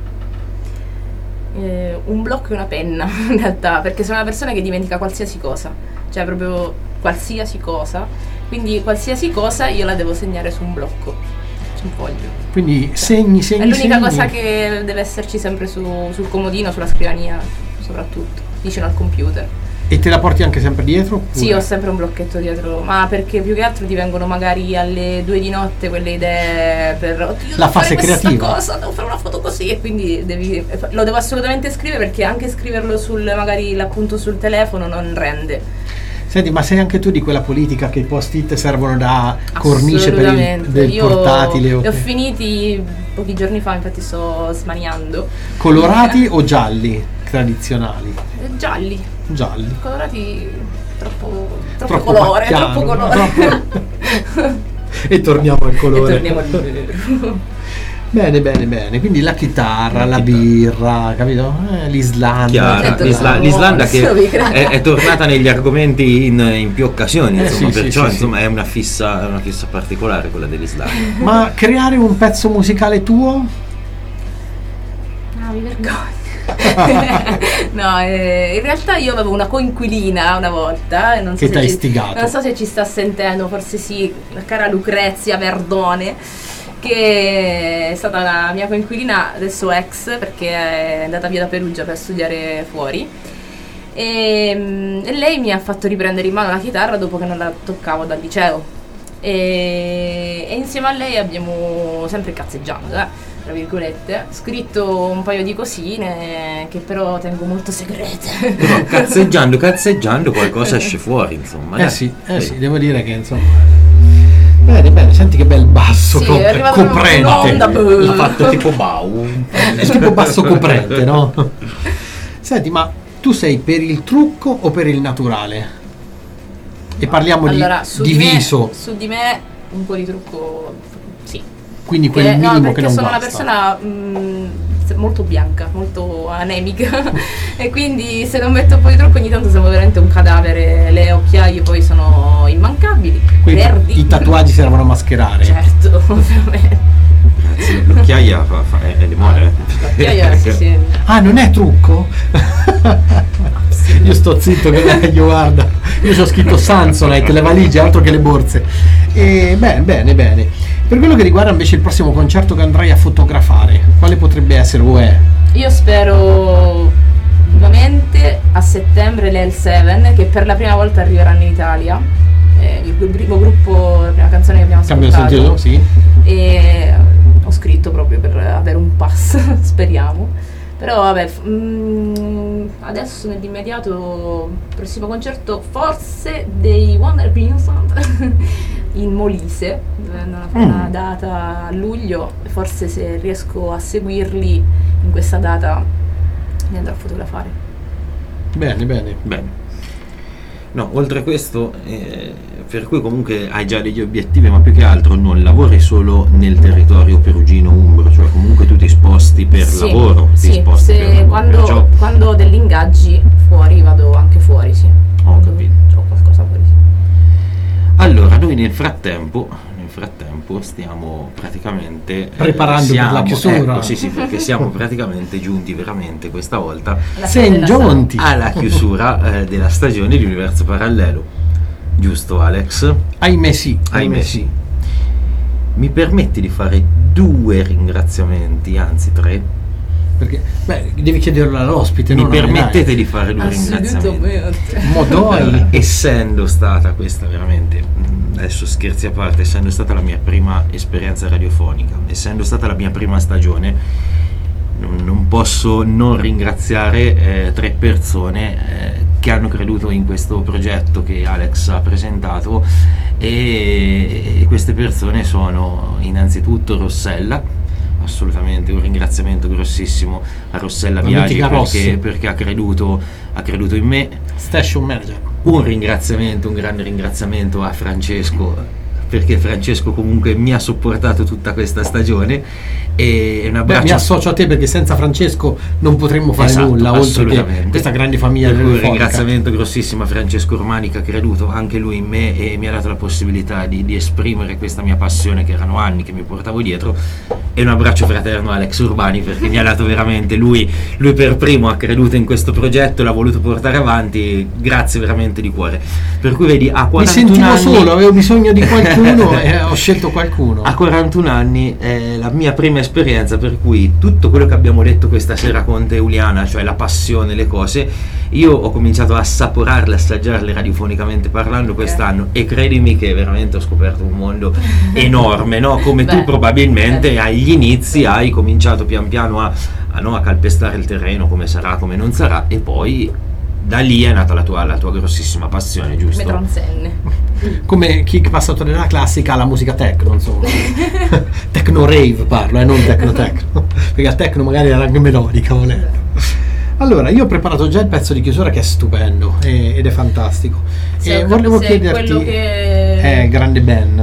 Un blocco e una penna, in realtà, perché sono una persona che dimentica qualsiasi cosa, cioè proprio qualsiasi cosa, quindi qualsiasi cosa io la devo segnare su un blocco, su un foglio. Quindi segni. È l'unica cosa che deve esserci sempre sul comodino, sulla scrivania, soprattutto, vicino al computer. E te la porti anche sempre dietro? Oppure? Sì, ho sempre un blocchetto dietro, ma perché più che altro ti vengono magari alle 2 di notte quelle idee per oddio, la fase creativa. Cosa, devo fare una foto così e quindi lo devo assolutamente scrivere, perché anche scriverlo magari l'appunto sul telefono non rende. Senti, ma sei anche tu di quella politica che i post-it servono da cornice per del portatile? Li ho finiti pochi giorni fa, infatti sto smaniando. Colorati o gialli tradizionali? Gialli. Colorati troppo colore, pacchiano, troppo colore. E torniamo al colore. E torniamo al nero. Bene. Quindi la chitarra, la birra, capito? L'Islanda. L'Islanda che è tornata negli argomenti in più occasioni, insomma, perciò insomma è una fissa particolare quella dell'Islanda. Ma creare un pezzo musicale tuo? No, mi vergogno. No, in realtà io avevo una coinquilina una volta e non so che ti ha istigato. Non so se ci sta sentendo, forse sì, la cara Lucrezia Verdone, che è stata la mia coinquilina, adesso ex, perché è andata via da Perugia per studiare fuori, e lei mi ha fatto riprendere in mano la chitarra dopo che non la toccavo dal liceo, e insieme a lei abbiamo sempre cazzeggiato, tra virgolette, scritto un paio di cosine che però tengo molto segrete. Però cazzeggiando qualcosa esce fuori, insomma. Sì, devo dire che insomma. Bene, senti che bel basso coprente. L'ha fatto tipo bau. È tipo basso coprente, no? Senti, ma tu sei per il trucco o per il naturale? E parliamo di viso. Su di me un po' di trucco, sì. Quindi quel minimo che non sono basta. Una persona molto bianca, molto anemica e quindi se non metto un po' di trucco ogni tanto sembro veramente un cadavere. Le occhiaie poi sono immancabili, I verdi. tatuaggi servono a mascherare. Certo, ovviamente. Grazie. L'occhiaia è limone. L'occhiaia, sì. Ah, non è trucco? Io sto zitto che meglio, guarda. Io ci ho scritto Samsonite, le valigie, altro che le borse. E bene. Per quello che riguarda invece il prossimo concerto che andrai a fotografare, quale potrebbe essere o è? Io spero vivamente a settembre le L7, che per la prima volta arriveranno in Italia. Il primo gruppo, la prima canzone che abbiamo ascoltato. Sentito? Sì. E ho scritto proprio per avere un pass, speriamo. Però vabbè, adesso nell'immediato prossimo concerto forse dei Wonder Vincent in Molise, dove andranno a fare una data a luglio, e forse se riesco a seguirli in questa data li andrò a fotografare. Bene. No, oltre a questo, per cui comunque hai già degli obiettivi, ma più che altro non lavori solo nel territorio perugino-umbro, cioè comunque tu ti sposti per lavoro. Quando ho degli ingaggi fuori vado anche fuori, sì. Ho capito. Ho qualcosa fuori, sì. Allora, noi nel frattempo stiamo praticamente preparando per la chiusura. Ecco, sì, perché siamo praticamente giunti veramente questa volta alla chiusura della stagione di Universo Parallelo. Giusto, Alex? Ahimè sì. Mi permetti di fare 2 ringraziamenti, anzi 3? Perché devi chiederlo all'ospite. Mi permettete di fare 2 ringraziamenti? Essendo stata questa veramente, adesso scherzi a parte, essendo stata la mia prima esperienza radiofonica, essendo stata la mia prima stagione, non posso non ringraziare 3 persone che hanno creduto in questo progetto che Alex ha presentato, e queste persone sono innanzitutto Rossella. Assolutamente un ringraziamento grossissimo a Rossella Biagi perché ha creduto in me. Station Manager. Un grande ringraziamento a Francesco, perché Francesco comunque mi ha sopportato tutta questa stagione, e un abbraccio. Mi associo a te, perché senza Francesco non potremmo fare nulla, oltre che questa grande famiglia. Un ringraziamento grossissimo a Francesco Romani, che ha creduto anche lui in me e mi ha dato la possibilità di esprimere questa mia passione, che erano anni che mi portavo dietro. E un abbraccio fraterno a Alex Urbani, perché mi ha dato veramente, lui per primo ha creduto in questo progetto, l'ha voluto portare avanti, grazie veramente di cuore. Per cui vedi, a 41 mi sentivo anni, solo, avevo bisogno di qualcuno e ho scelto qualcuno. A 41 anni è la mia prima esperienza, per cui tutto quello che abbiamo detto questa sera con te, Uliana, cioè la passione, le cose, io ho cominciato a assaporarle, assaggiarle radiofonicamente parlando quest'anno, e credimi che veramente ho scoperto un mondo enorme, no? Come tu probabilmente agli inizi hai cominciato pian piano a calpestare il terreno, come sarà, come non sarà, e poi da lì è nata la tua grossissima passione, giusto? Come transenne. Come chi è passato dalla classica alla musica techno, insomma. Techno rave parlo, non techno, perché al techno magari era anche melodica, volendo. Allora, io ho preparato già il pezzo di chiusura, che è stupendo ed è fantastico. E volevo chiederti, è grande Ben.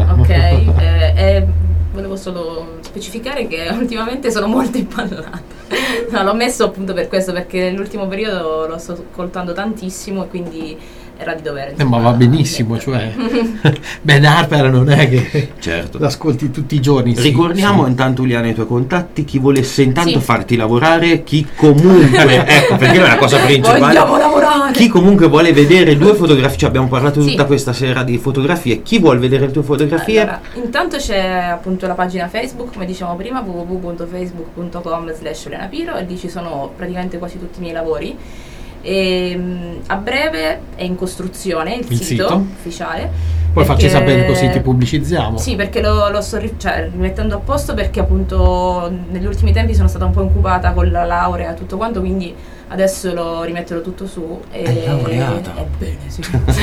Ok, volevo solo specificare che ultimamente sono molto impallata. No, l'ho messo appunto per questo, perché nell'ultimo periodo lo sto ascoltando tantissimo e quindi era di dovere. Ma va benissimo, cioè Ben Harper non è che certo l'ascolti tutti i giorni. Ricordiamo intanto, Uliana, i tuoi contatti, chi volesse intanto farti lavorare, chi comunque ecco, perché è la cosa principale, vogliamo lavorare, chi comunque vuole vedere 2 fotografie, cioè abbiamo parlato tutta questa sera di fotografie, chi vuole vedere le tue fotografie? Allora, intanto c'è appunto la pagina Facebook, come dicevamo prima, www.facebook.com/UlianaPiro, e lì ci sono praticamente quasi tutti i miei lavori. E a breve è in costruzione il sito ufficiale. Poi facci sapere, così ti pubblicizziamo. Sì, perché lo sto rimettendo a posto, perché appunto negli ultimi tempi sono stata un po' occupata con la laurea e tutto quanto, quindi adesso lo rimetterò tutto su. Bene, sì.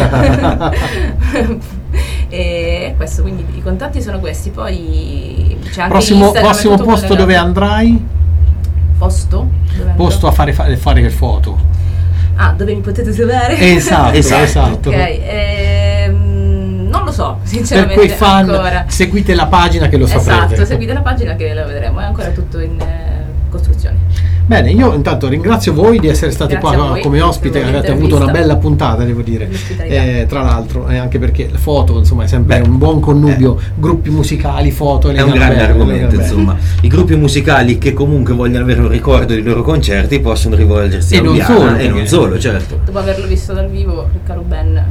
E questo, quindi i contatti sono questi. Poi c'è anche prossimo posto dove andrai? Posto a fare le foto. Dove mi potete trovare? Esatto. Ok, non lo so, sinceramente. Per quei fan, ancora. Seguite la pagina che lo saprete. Esatto, seguite la pagina che lo vedremo, è ancora tutto in costruzione. Bene, io intanto ringrazio voi di essere stati Grazie a qua voi come ospite, per avete avuto una l'intervista. bella puntata, devo dire. L'ospitalità. Tra l'altro, anche perché le foto, insomma, è sempre un buon connubio, gruppi musicali, foto, È un grande belle, argomento, belle. insomma. I gruppi musicali che comunque vogliono avere un ricordo dei loro concerti possono rivolgersi E a non Uliana, solo, e non perché- solo, certo. Dopo averlo visto dal vivo, il caro Ben.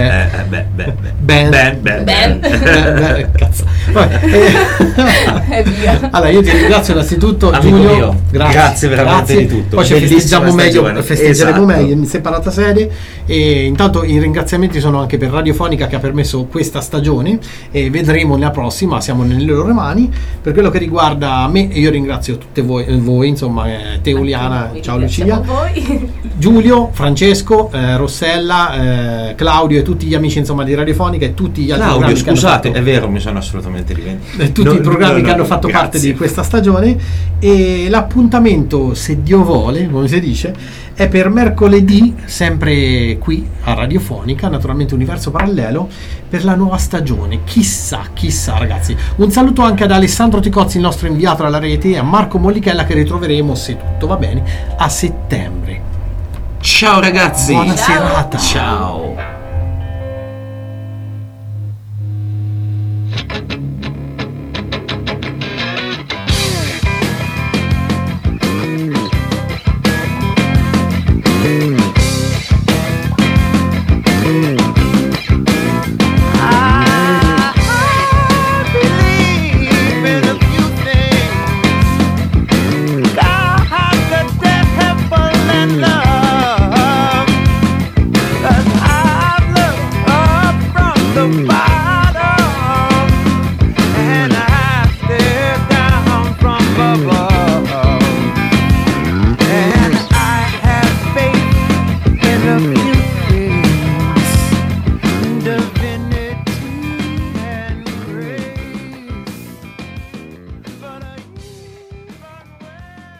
Cazzo. Vabbè, E via. allora io ti ringrazio innanzitutto, Amico Giulio, mio, grazie veramente di tutto. Poi ci Bellissima festeggiamo meglio, stagione. festeggeremo Esatto. meglio in separata sede. E intanto i ringraziamenti sono anche per Radiofonica che ha permesso questa stagione, e vedremo nella prossima, siamo nelle loro mani. Per quello che riguarda me, io ringrazio tutte voi insomma, te Uliana, Noi ciao ringraziamo Lucia, voi. Giulio, Francesco, Rossella, Claudio e tutti gli amici insomma di Radiofonica e tutti gli altri Claudio, programmi che hanno scusate, fatto- è vero, mi sono assolutamente dimenticato. tutti i programmi che hanno fatto parte grazie. di questa stagione. E l'appuntamento, se Dio vuole, come si dice, è per mercoledì, sempre qui a Radiofonica, naturalmente Universo Parallelo, per la nuova stagione. Chissà ragazzi. Un saluto anche ad Alessandro Ticozzi, il nostro inviato alla rete, e a Marco Mollichella, che ritroveremo, se tutto va bene, a settembre. Ciao ragazzi. Buona serata. Ciao.